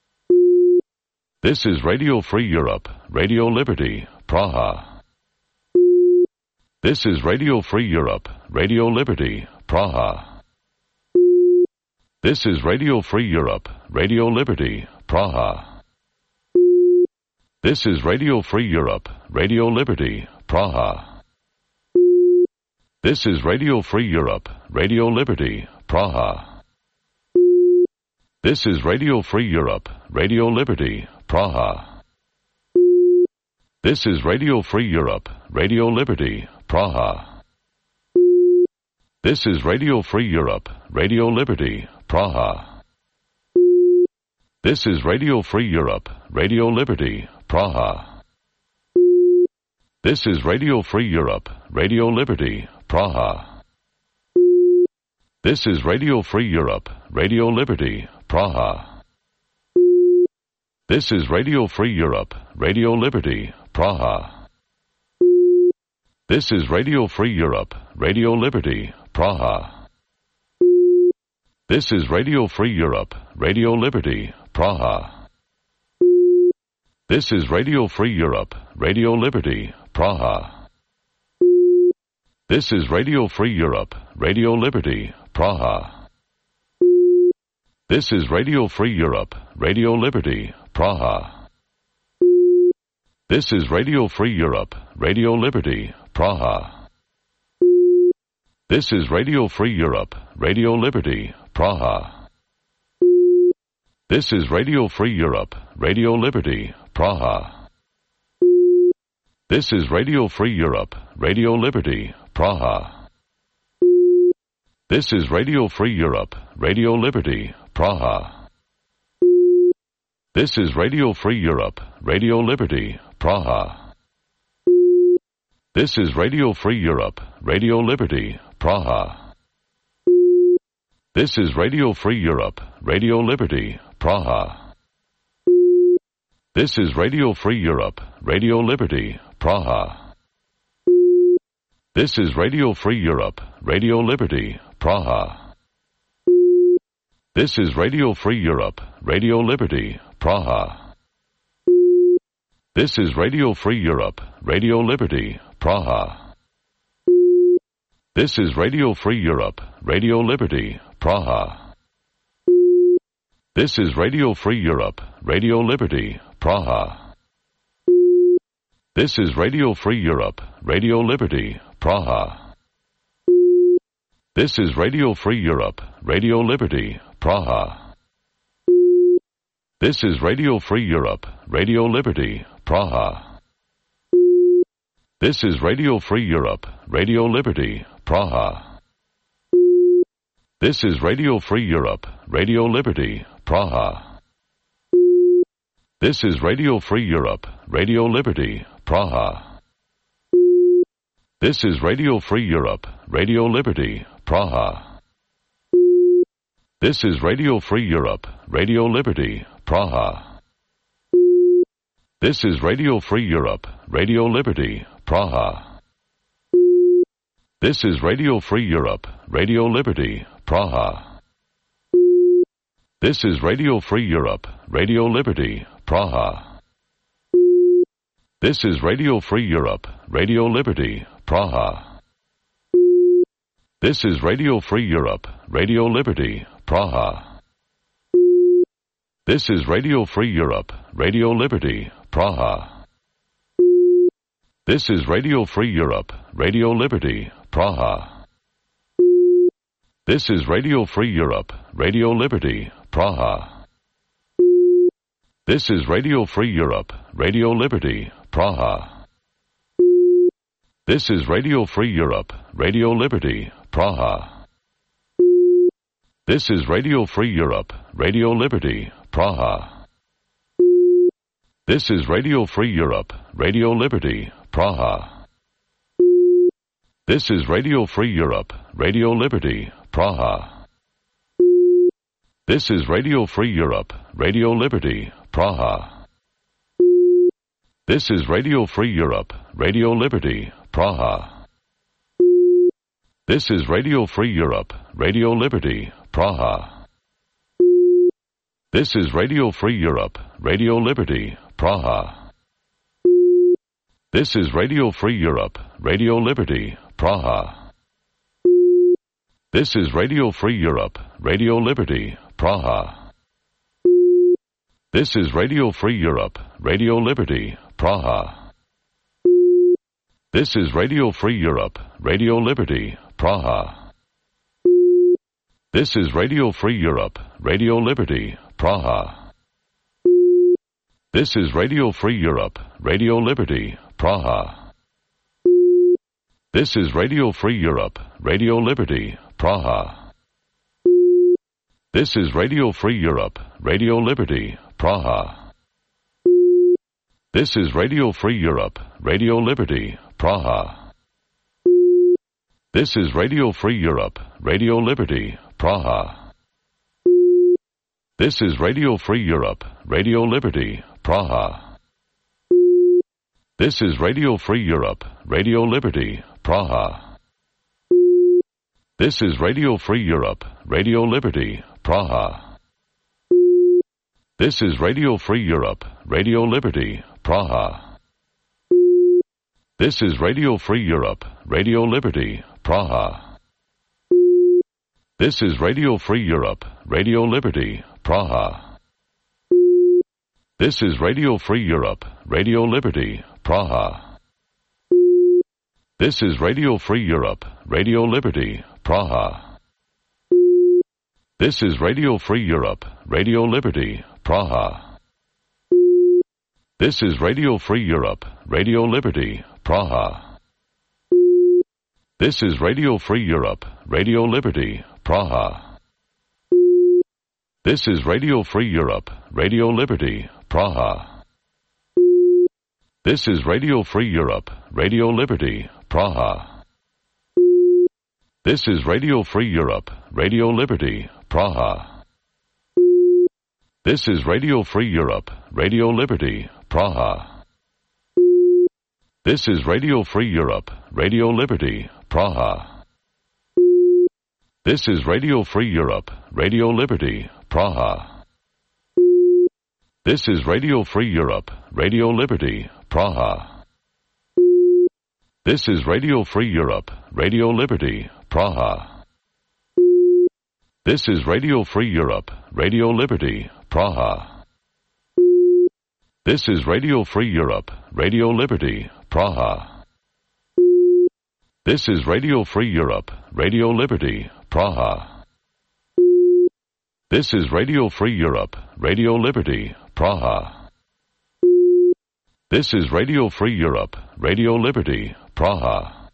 This is Radio Free Europe, Radio Liberty, Praha. This is Radio Free Europe, Radio Liberty, Praha. This is Radio Free Europe, Radio Liberty, Praha. This is Radio Free Europe, Radio Liberty, Praha. This is Radio Free Europe, Radio Liberty, Praha. This is Radio Free Europe, Radio Liberty, Praha. This is Radio Free Europe, Radio Liberty, Praha. This is Radio Free Europe, Radio Liberty, Praha. This is Radio Free Europe, Radio Liberty, Praha. This is Radio Free Europe, Radio Liberty, Praha. This is Radio Free Europe, Radio Liberty, Praha. This is Radio Free Europe, Radio Liberty, Praha. This is Radio Free Europe, Radio Liberty, Praha. This is Radio Free Europe, Radio Liberty, Praha. This is Radio Free Europe, Radio Liberty, Praha. This is Radio Free Europe, Radio Liberty, Praha. This is Radio Free Europe, Radio Liberty, Praha. This is Radio Free Europe, Radio Liberty, Praha. This is Radio Free Europe, Radio Liberty, Praha. This is Radio Free Europe, Radio Liberty, Praha. This is Radio Free Europe, Radio Liberty, Praha. This is Radio Free Europe, Radio Liberty, Praha. This is Radio Free Europe, Radio Liberty, Praha. This is Radio Free Europe, Radio Liberty, Praha. This is Radio Free Europe, Radio Liberty, Praha. This is Radio Free Europe, Radio Liberty, Praha. This is Radio Free Europe, Radio Liberty, Praha. This is Radio Free Europe, Radio Liberty, Praha. This is Radio Free Europe, Radio Liberty, Praha. This is Radio Free Europe, Radio Liberty, Praha. This is Radio Free Europe, Radio Liberty, Praha. This is Radio Free Europe, Radio Liberty, Praha. This is Radio Free Europe, Radio Liberty, Praha. This is Radio Free Europe, Radio Liberty, Praha. This is Radio Free Europe, Radio Liberty, Praha. This is Radio Free Europe, Radio Liberty, Praha. This is Radio Free Europe, Radio Liberty, Praha. This is Radio Free Europe, Radio Liberty, Praha. This is Radio Free Europe, Radio Liberty, Praha. This is Radio Free Europe, Radio Liberty, Praha. This is Radio Free Europe, Radio Liberty, Praha. This is Radio Free Europe, Radio Liberty, Praha. This is Radio Free Europe, Radio Liberty, Praha. This is Radio Free Europe, Radio Liberty, Praha. This is Radio Free Europe, Radio Liberty, Praha. This is Radio Free Europe, Radio Liberty, Praha. This is Radio Free Europe, Radio Liberty, Praha. This is Radio Free Europe, Radio Liberty, Praha. This is Radio Free Europe, Radio Liberty, Praha. This is Radio Free Europe, Radio Liberty, Praha. This is Radio Free Europe, Radio Liberty, Praha. This is Radio Free Europe, Radio Liberty, Praha. This is Radio Free Europe, Radio Liberty, Praha. This is Radio Free Europe, Radio Liberty, Praha. This is Radio Free Europe, Radio Liberty, Praha. This is Radio Free Europe, Radio Liberty, Praha. This is Radio Free Europe, Radio Liberty, Praha. This is Radio Free Europe, Radio Liberty, Praha. This is Radio Free Europe, Radio Liberty, Praha. This is Radio Free Europe, Radio Liberty, Praha. This is Radio Free Europe, Radio Liberty, Praha. This is Radio Free Europe, Radio Liberty, Praha. This is Radio Free Europe, Radio Liberty, Praha. This is Radio Free Europe, Radio Liberty, Praha. This is Radio Free Europe, Radio Liberty, Praha. This is Radio Free Europe, Radio Liberty, Praha. This is Radio Free Europe, Radio Liberty, Praha. This is Radio Free Europe, Radio Liberty, Praha. This is Radio Free Europe, Radio Liberty, Praha. This is Radio Free Europe, Radio Liberty, Praha. This is Radio Free Europe, Radio Liberty, Praha. This is Radio Free Europe, Radio Liberty, Praha. This is Radio Free Europe, Radio Liberty, Praha. This is Radio Free Europe, Radio Liberty, Praha. This is Radio Free Europe, Radio Liberty, Praha. This is Radio Free Europe, Radio Liberty, Praha. This is Radio Free Europe, Radio Liberty, Praha. This is Radio Free Europe, Radio Liberty, Praha. This is Radio Free Europe, Radio Liberty, Praha. This is Radio Free Europe, Radio Liberty, Praha. This is Radio Free Europe, Radio Liberty, Praha. This is Radio Free Europe, Radio Liberty, Praha. This is Radio Free Europe, Radio Liberty, Praha. This is Radio Free Europe, Radio Liberty, Praha. This is Radio Free Europe, Radio Liberty, Praha. This is Radio Free Europe, Radio Liberty, Praha. This is Radio Free Europe, Radio Liberty, Praha. This is Radio Free Europe, Radio Liberty, Praha. This is Radio Free Europe, Radio Liberty, Praha. This is Radio Free Europe, Radio Liberty, Praha.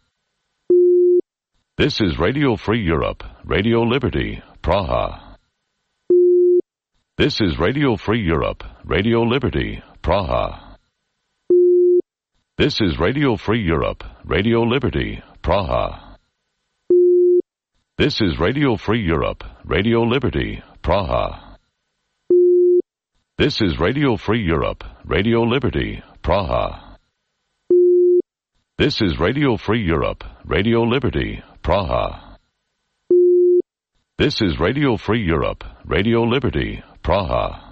This is Radio Free Europe, Radio Liberty, Praha. This is Radio Free Europe, Radio Liberty, Praha. This is Radio Free Europe, Radio Liberty, Praha. This is Radio Free Europe, Radio Liberty, Praha. This is Radio Free Europe, Radio Liberty, Praha. This is Radio Free Europe, Radio Liberty, Praha. This is Radio Free Europe, Radio Liberty, Praha.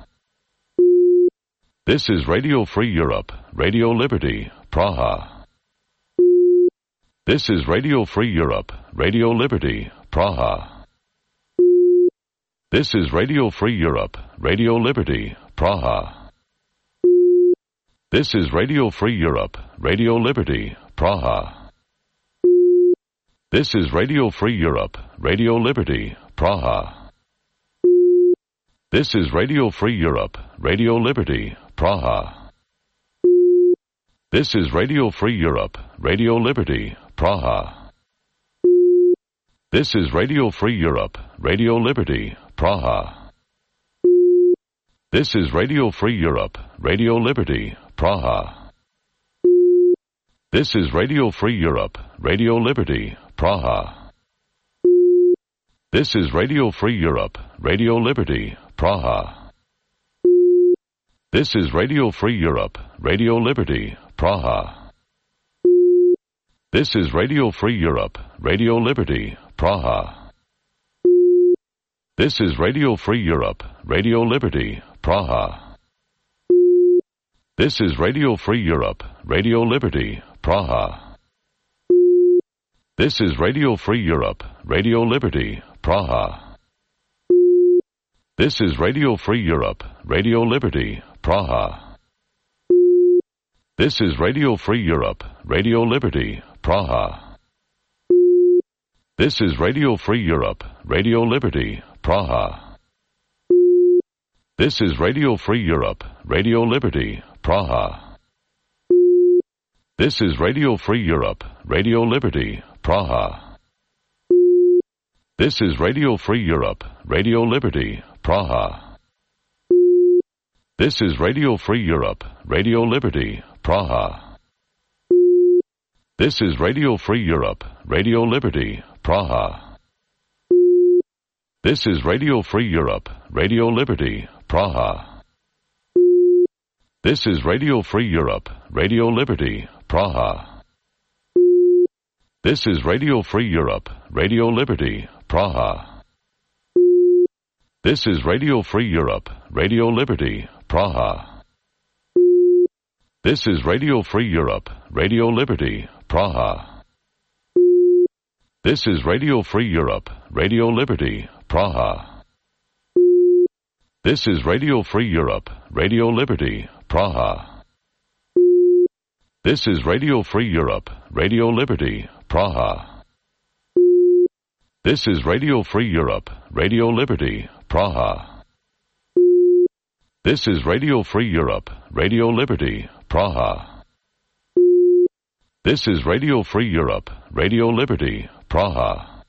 This is Radio Free Europe, Radio Liberty, Praha. This is Radio Free Europe, Radio Liberty, Praha. This is Radio Free Europe, Radio Liberty, Praha. This is Radio Free Europe, Radio Liberty, Praha. This is Radio Free Europe, Radio Liberty, Praha. This is Radio Free Europe, Radio Liberty, Praha. This is Radio Free Europe, Radio Liberty, Praha. This is Radio Free Europe, Radio Liberty, Praha. This is Radio Free Europe, Radio Liberty, Praha. This is Radio Free Europe, Radio Liberty, Praha. This is Radio Free Europe, Radio Liberty, Praha. This is Radio Free Europe, Radio Liberty, Praha. This is Radio Free Europe, Radio Liberty, Praha. This is Radio Free Europe, Radio Liberty, Praha. This is Radio Free Europe, Radio Liberty, Praha. This is Radio Free Europe, Radio Liberty, Praha. This is Radio Free Europe, Radio Liberty, Praha. This is Radio Free Europe, Radio Liberty, Praha. This is Radio Free Europe, Radio Liberty, Praha. This is Radio Free Europe, Radio Liberty, Praha. This is Radio Free Europe, Radio Liberty, Praha. This is Radio Free Europe, Radio Liberty, Praha. This is Radio Free Europe, Radio Liberty, Praha. This is Radio Free Europe, Radio Liberty, Praha. This is Radio Free Europe, Radio Liberty, Praha. This is Radio Free Europe, Radio Liberty, Praha. This is Radio Free Europe, Radio Liberty, Praha. This is Radio Free Europe, Radio Liberty, Praha. This is Radio Free Europe, Radio Liberty, Praha. This is Radio Free Europe, Radio Liberty, Praha. This is Radio Free Europe, Radio Liberty, Praha. This is Radio Free Europe, Radio Liberty, Praha. This is Radio Free Europe, Radio Liberty, Praha. This is Radio Free Europe, Radio Liberty, Praha. This is Radio Free Europe, Radio Liberty, Praha.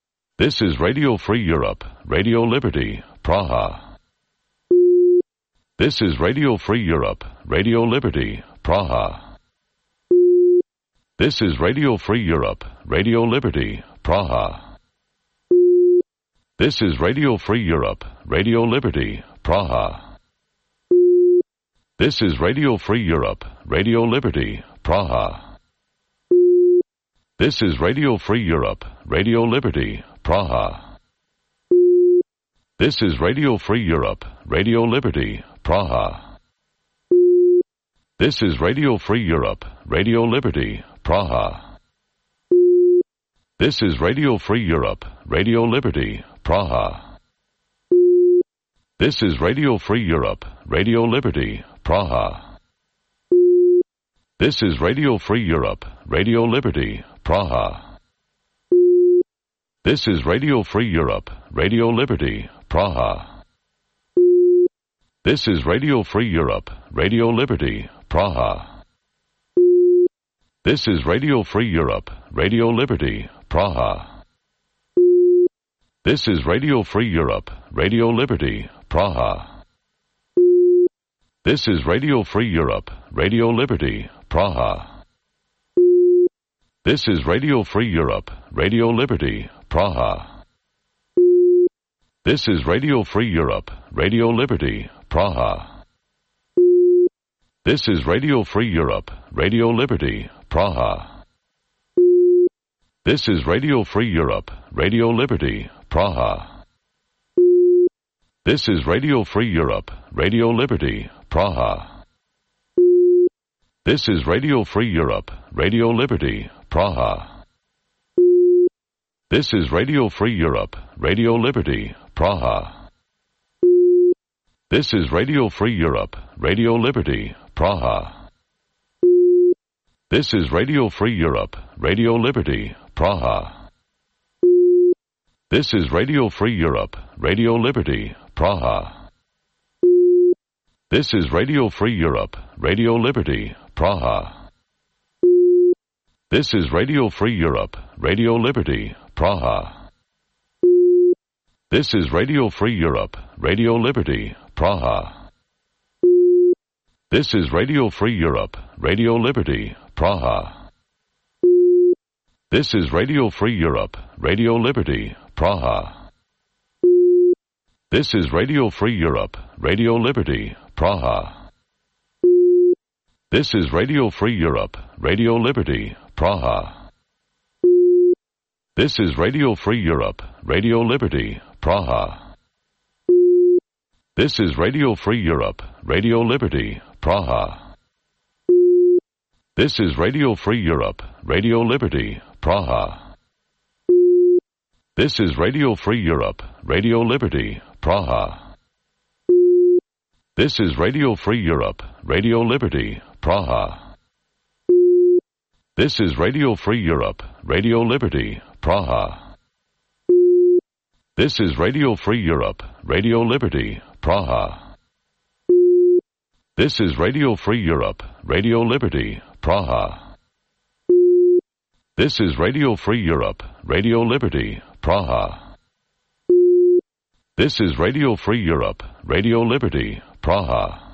This is Radio Free Europe, Radio Liberty, Praha. This is Radio Free Europe, Radio Liberty, Praha. This is Radio Free Europe, Radio Liberty, Praha. This is Radio Free Europe, Radio Liberty, Praha. This is Radio Free Europe, Radio Liberty, Praha. This is Radio Free Europe, Radio Liberty, Praha. This is Radio Free Europe, Radio Liberty, Praha. This is Radio Free Europe, Radio Liberty, Praha. This is Radio Free Europe, Radio Liberty, Praha. This is Radio Free Europe, Radio Liberty, Praha. This is Radio Free Europe, Radio Liberty, Praha. This is Radio Free Europe, Radio Liberty, Praha. This is Radio Free Europe, Radio Liberty, Praha. This is Radio Free Europe, Radio Liberty, Praha. This is Radio Free Europe, Radio Liberty, Praha. This is Radio Free Europe, Radio Liberty, Praha. This is Radio Free Europe, Radio Liberty, Praha. This is Radio Free Europe, Radio Liberty, Praha. This is Radio Free Europe, Radio Liberty, Praha. This is Radio Free Europe, Radio Liberty, Praha. This is Radio Free Europe, Radio Liberty, Praha. This is Radio Free Europe, Radio Liberty, Praha. This is Radio Free Europe, Radio Liberty, Praha. This is Radio Free Europe, Radio Liberty, Praha. This is Radio Free Europe, Radio Liberty, Praha. This is Radio Free Europe, Radio Liberty, Praha. This is Radio Free Europe, Radio Liberty, Praha. This is Radio Free Europe, Radio Liberty, Praha. This is Radio Free Europe, Radio Liberty, Praha. This is Radio Free Europe, Radio Liberty, Praha. This is Radio Free Europe, Radio Liberty, Praha. This is Radio Free Europe, Radio Liberty, Praha. This is Radio Free Europe, Radio Liberty, Praha. This is Radio Free Europe, Radio Liberty, Praha. This is Radio Free Europe, Radio Liberty, Praha. This is Radio Free Europe, Radio Liberty, Praha. This is Radio Free Europe, Radio Liberty, Praha. This is Radio Free Europe, Radio Liberty, Praha. This is Radio Free Europe, Radio Liberty, Praha. This is Radio Free Europe, Radio Liberty, Praha. This is Radio Free Europe, Radio Liberty, Praha. This is Radio Free Europe, Radio Liberty, Praha. This is Radio Free Europe, Radio Liberty, Praha.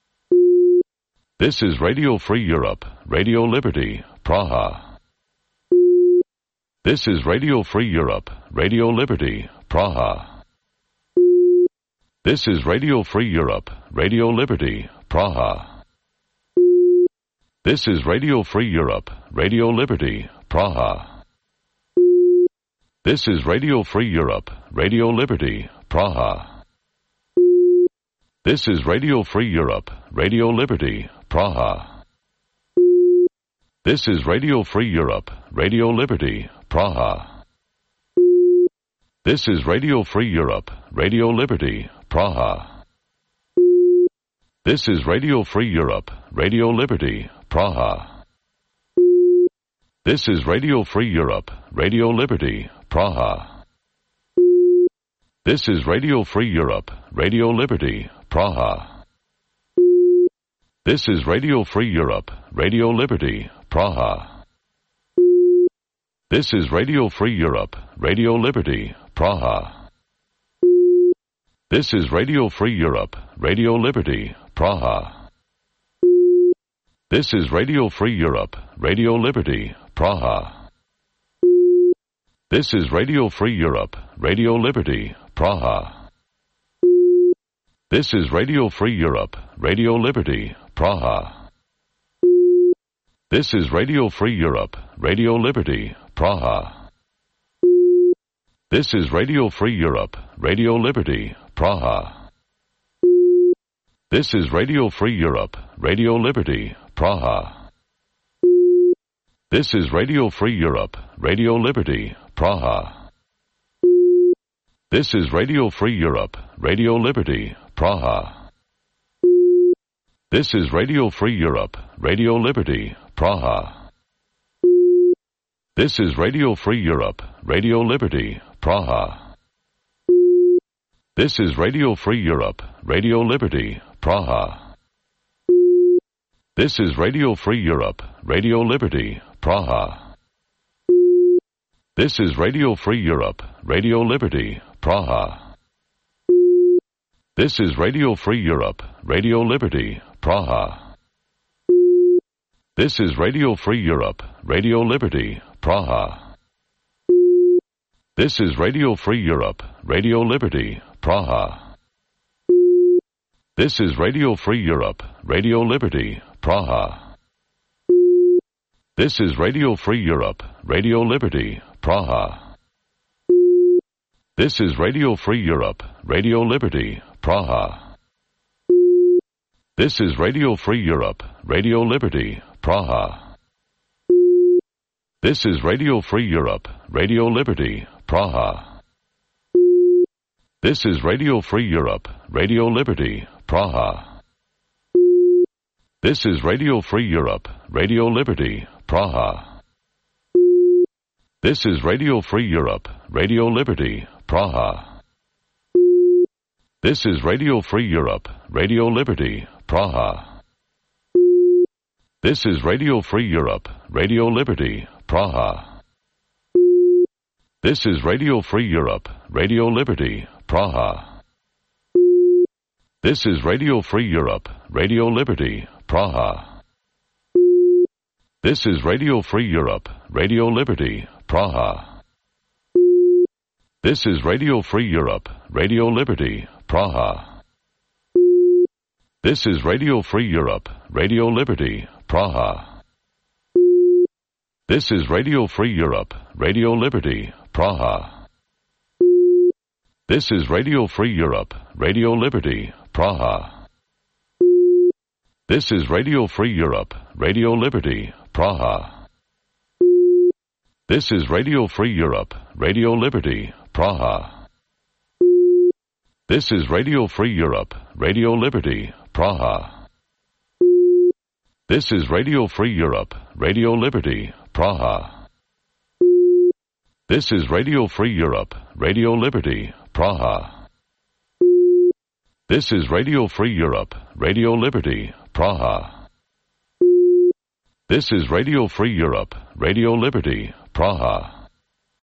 This is Radio Free Europe, Radio Liberty, Praha. This is Radio Free Europe, Radio Liberty, Praha. This is Radio Free Europe, Radio Liberty, Praha. This is Radio Free Europe, Radio Liberty, Praha. This is Radio Free Europe, Radio Liberty, Praha. This is Radio Free Europe, Radio Liberty, Praha. This is Radio Free Europe, Radio Liberty, Praha. This is Radio Free Europe, Radio Liberty, Praha. This is Radio Free Europe, Radio Liberty, Praha. This is Radio Free Europe, Radio Liberty, Praha. This is Radio Free Europe, Radio Liberty, Praha. This is Radio Free Europe, Radio Liberty, Praha. This is Radio Free Europe, Radio Liberty, Praha. This is Radio Free Europe, Radio Liberty, Praha. This is Radio Free Europe, Radio Liberty, Praha. This is Radio Free Europe, Radio Liberty, Praha. This is Radio Free Europe, Radio Liberty, Praha. This is Radio Free Europe, Radio Liberty, Praha. This is Radio Free Europe, Radio Liberty, Praha. This is Radio Free Europe, Radio Liberty, Praha. This is Radio Free Europe, Radio Liberty, Praha. This is Radio Free Europe, Radio Liberty, Praha. This is Radio Free Europe, Radio Liberty, Praha. This is Radio Free Europe, Radio Liberty, Praha. This is Radio Free Europe, Radio Liberty, Praha. This is Radio Free Europe, Radio Liberty, Praha. This is Radio Free Europe, Radio Liberty, Praha. This is Radio Free Europe, Radio Liberty, Praha. This is Radio Free Europe, Radio Liberty, Praha. This is Radio Free Europe, Radio Liberty, Praha. This is Radio Free Europe, Radio Liberty, Praha. This is Radio Free Europe, Radio Liberty, Praha. This is Radio Free Europe, Radio Liberty, Praha. This is Radio Free Europe, Radio Liberty, Praha. This is Radio Free Europe, Radio Liberty, Praha. This is Radio Free Europe, Radio Liberty, Praha. This is Radio Free Europe, Radio Liberty, Praha. This is Radio Free Europe, Radio Liberty, Praha. This is Radio Free Europe, Radio Liberty, Praha. This is Radio Free Europe, Radio Liberty, Praha. This is Radio Free Europe, Radio Liberty, Praha. This is Radio Free Europe, Radio Liberty, Praha. This is Radio Free Europe, Radio Liberty, Praha. This is Radio Free Europe, Radio Liberty, Praha. This is Radio Free Europe, Radio Liberty, Praha. This is Radio Free Europe, Radio Liberty, Praha. This is Radio Free Europe, Radio Liberty, Praha. This is Radio Free Europe, Radio Liberty, Praha. This is Radio Free Europe, Radio Liberty, Praha. This is Radio Free Europe, Radio Liberty, Praha. This is Radio Free Europe, Radio Liberty, Praha. This is Radio Free Europe, Radio Liberty, Praha. This is Radio Free Europe, Radio Liberty, Praha. This is Radio Free Europe, Radio Liberty, Praha.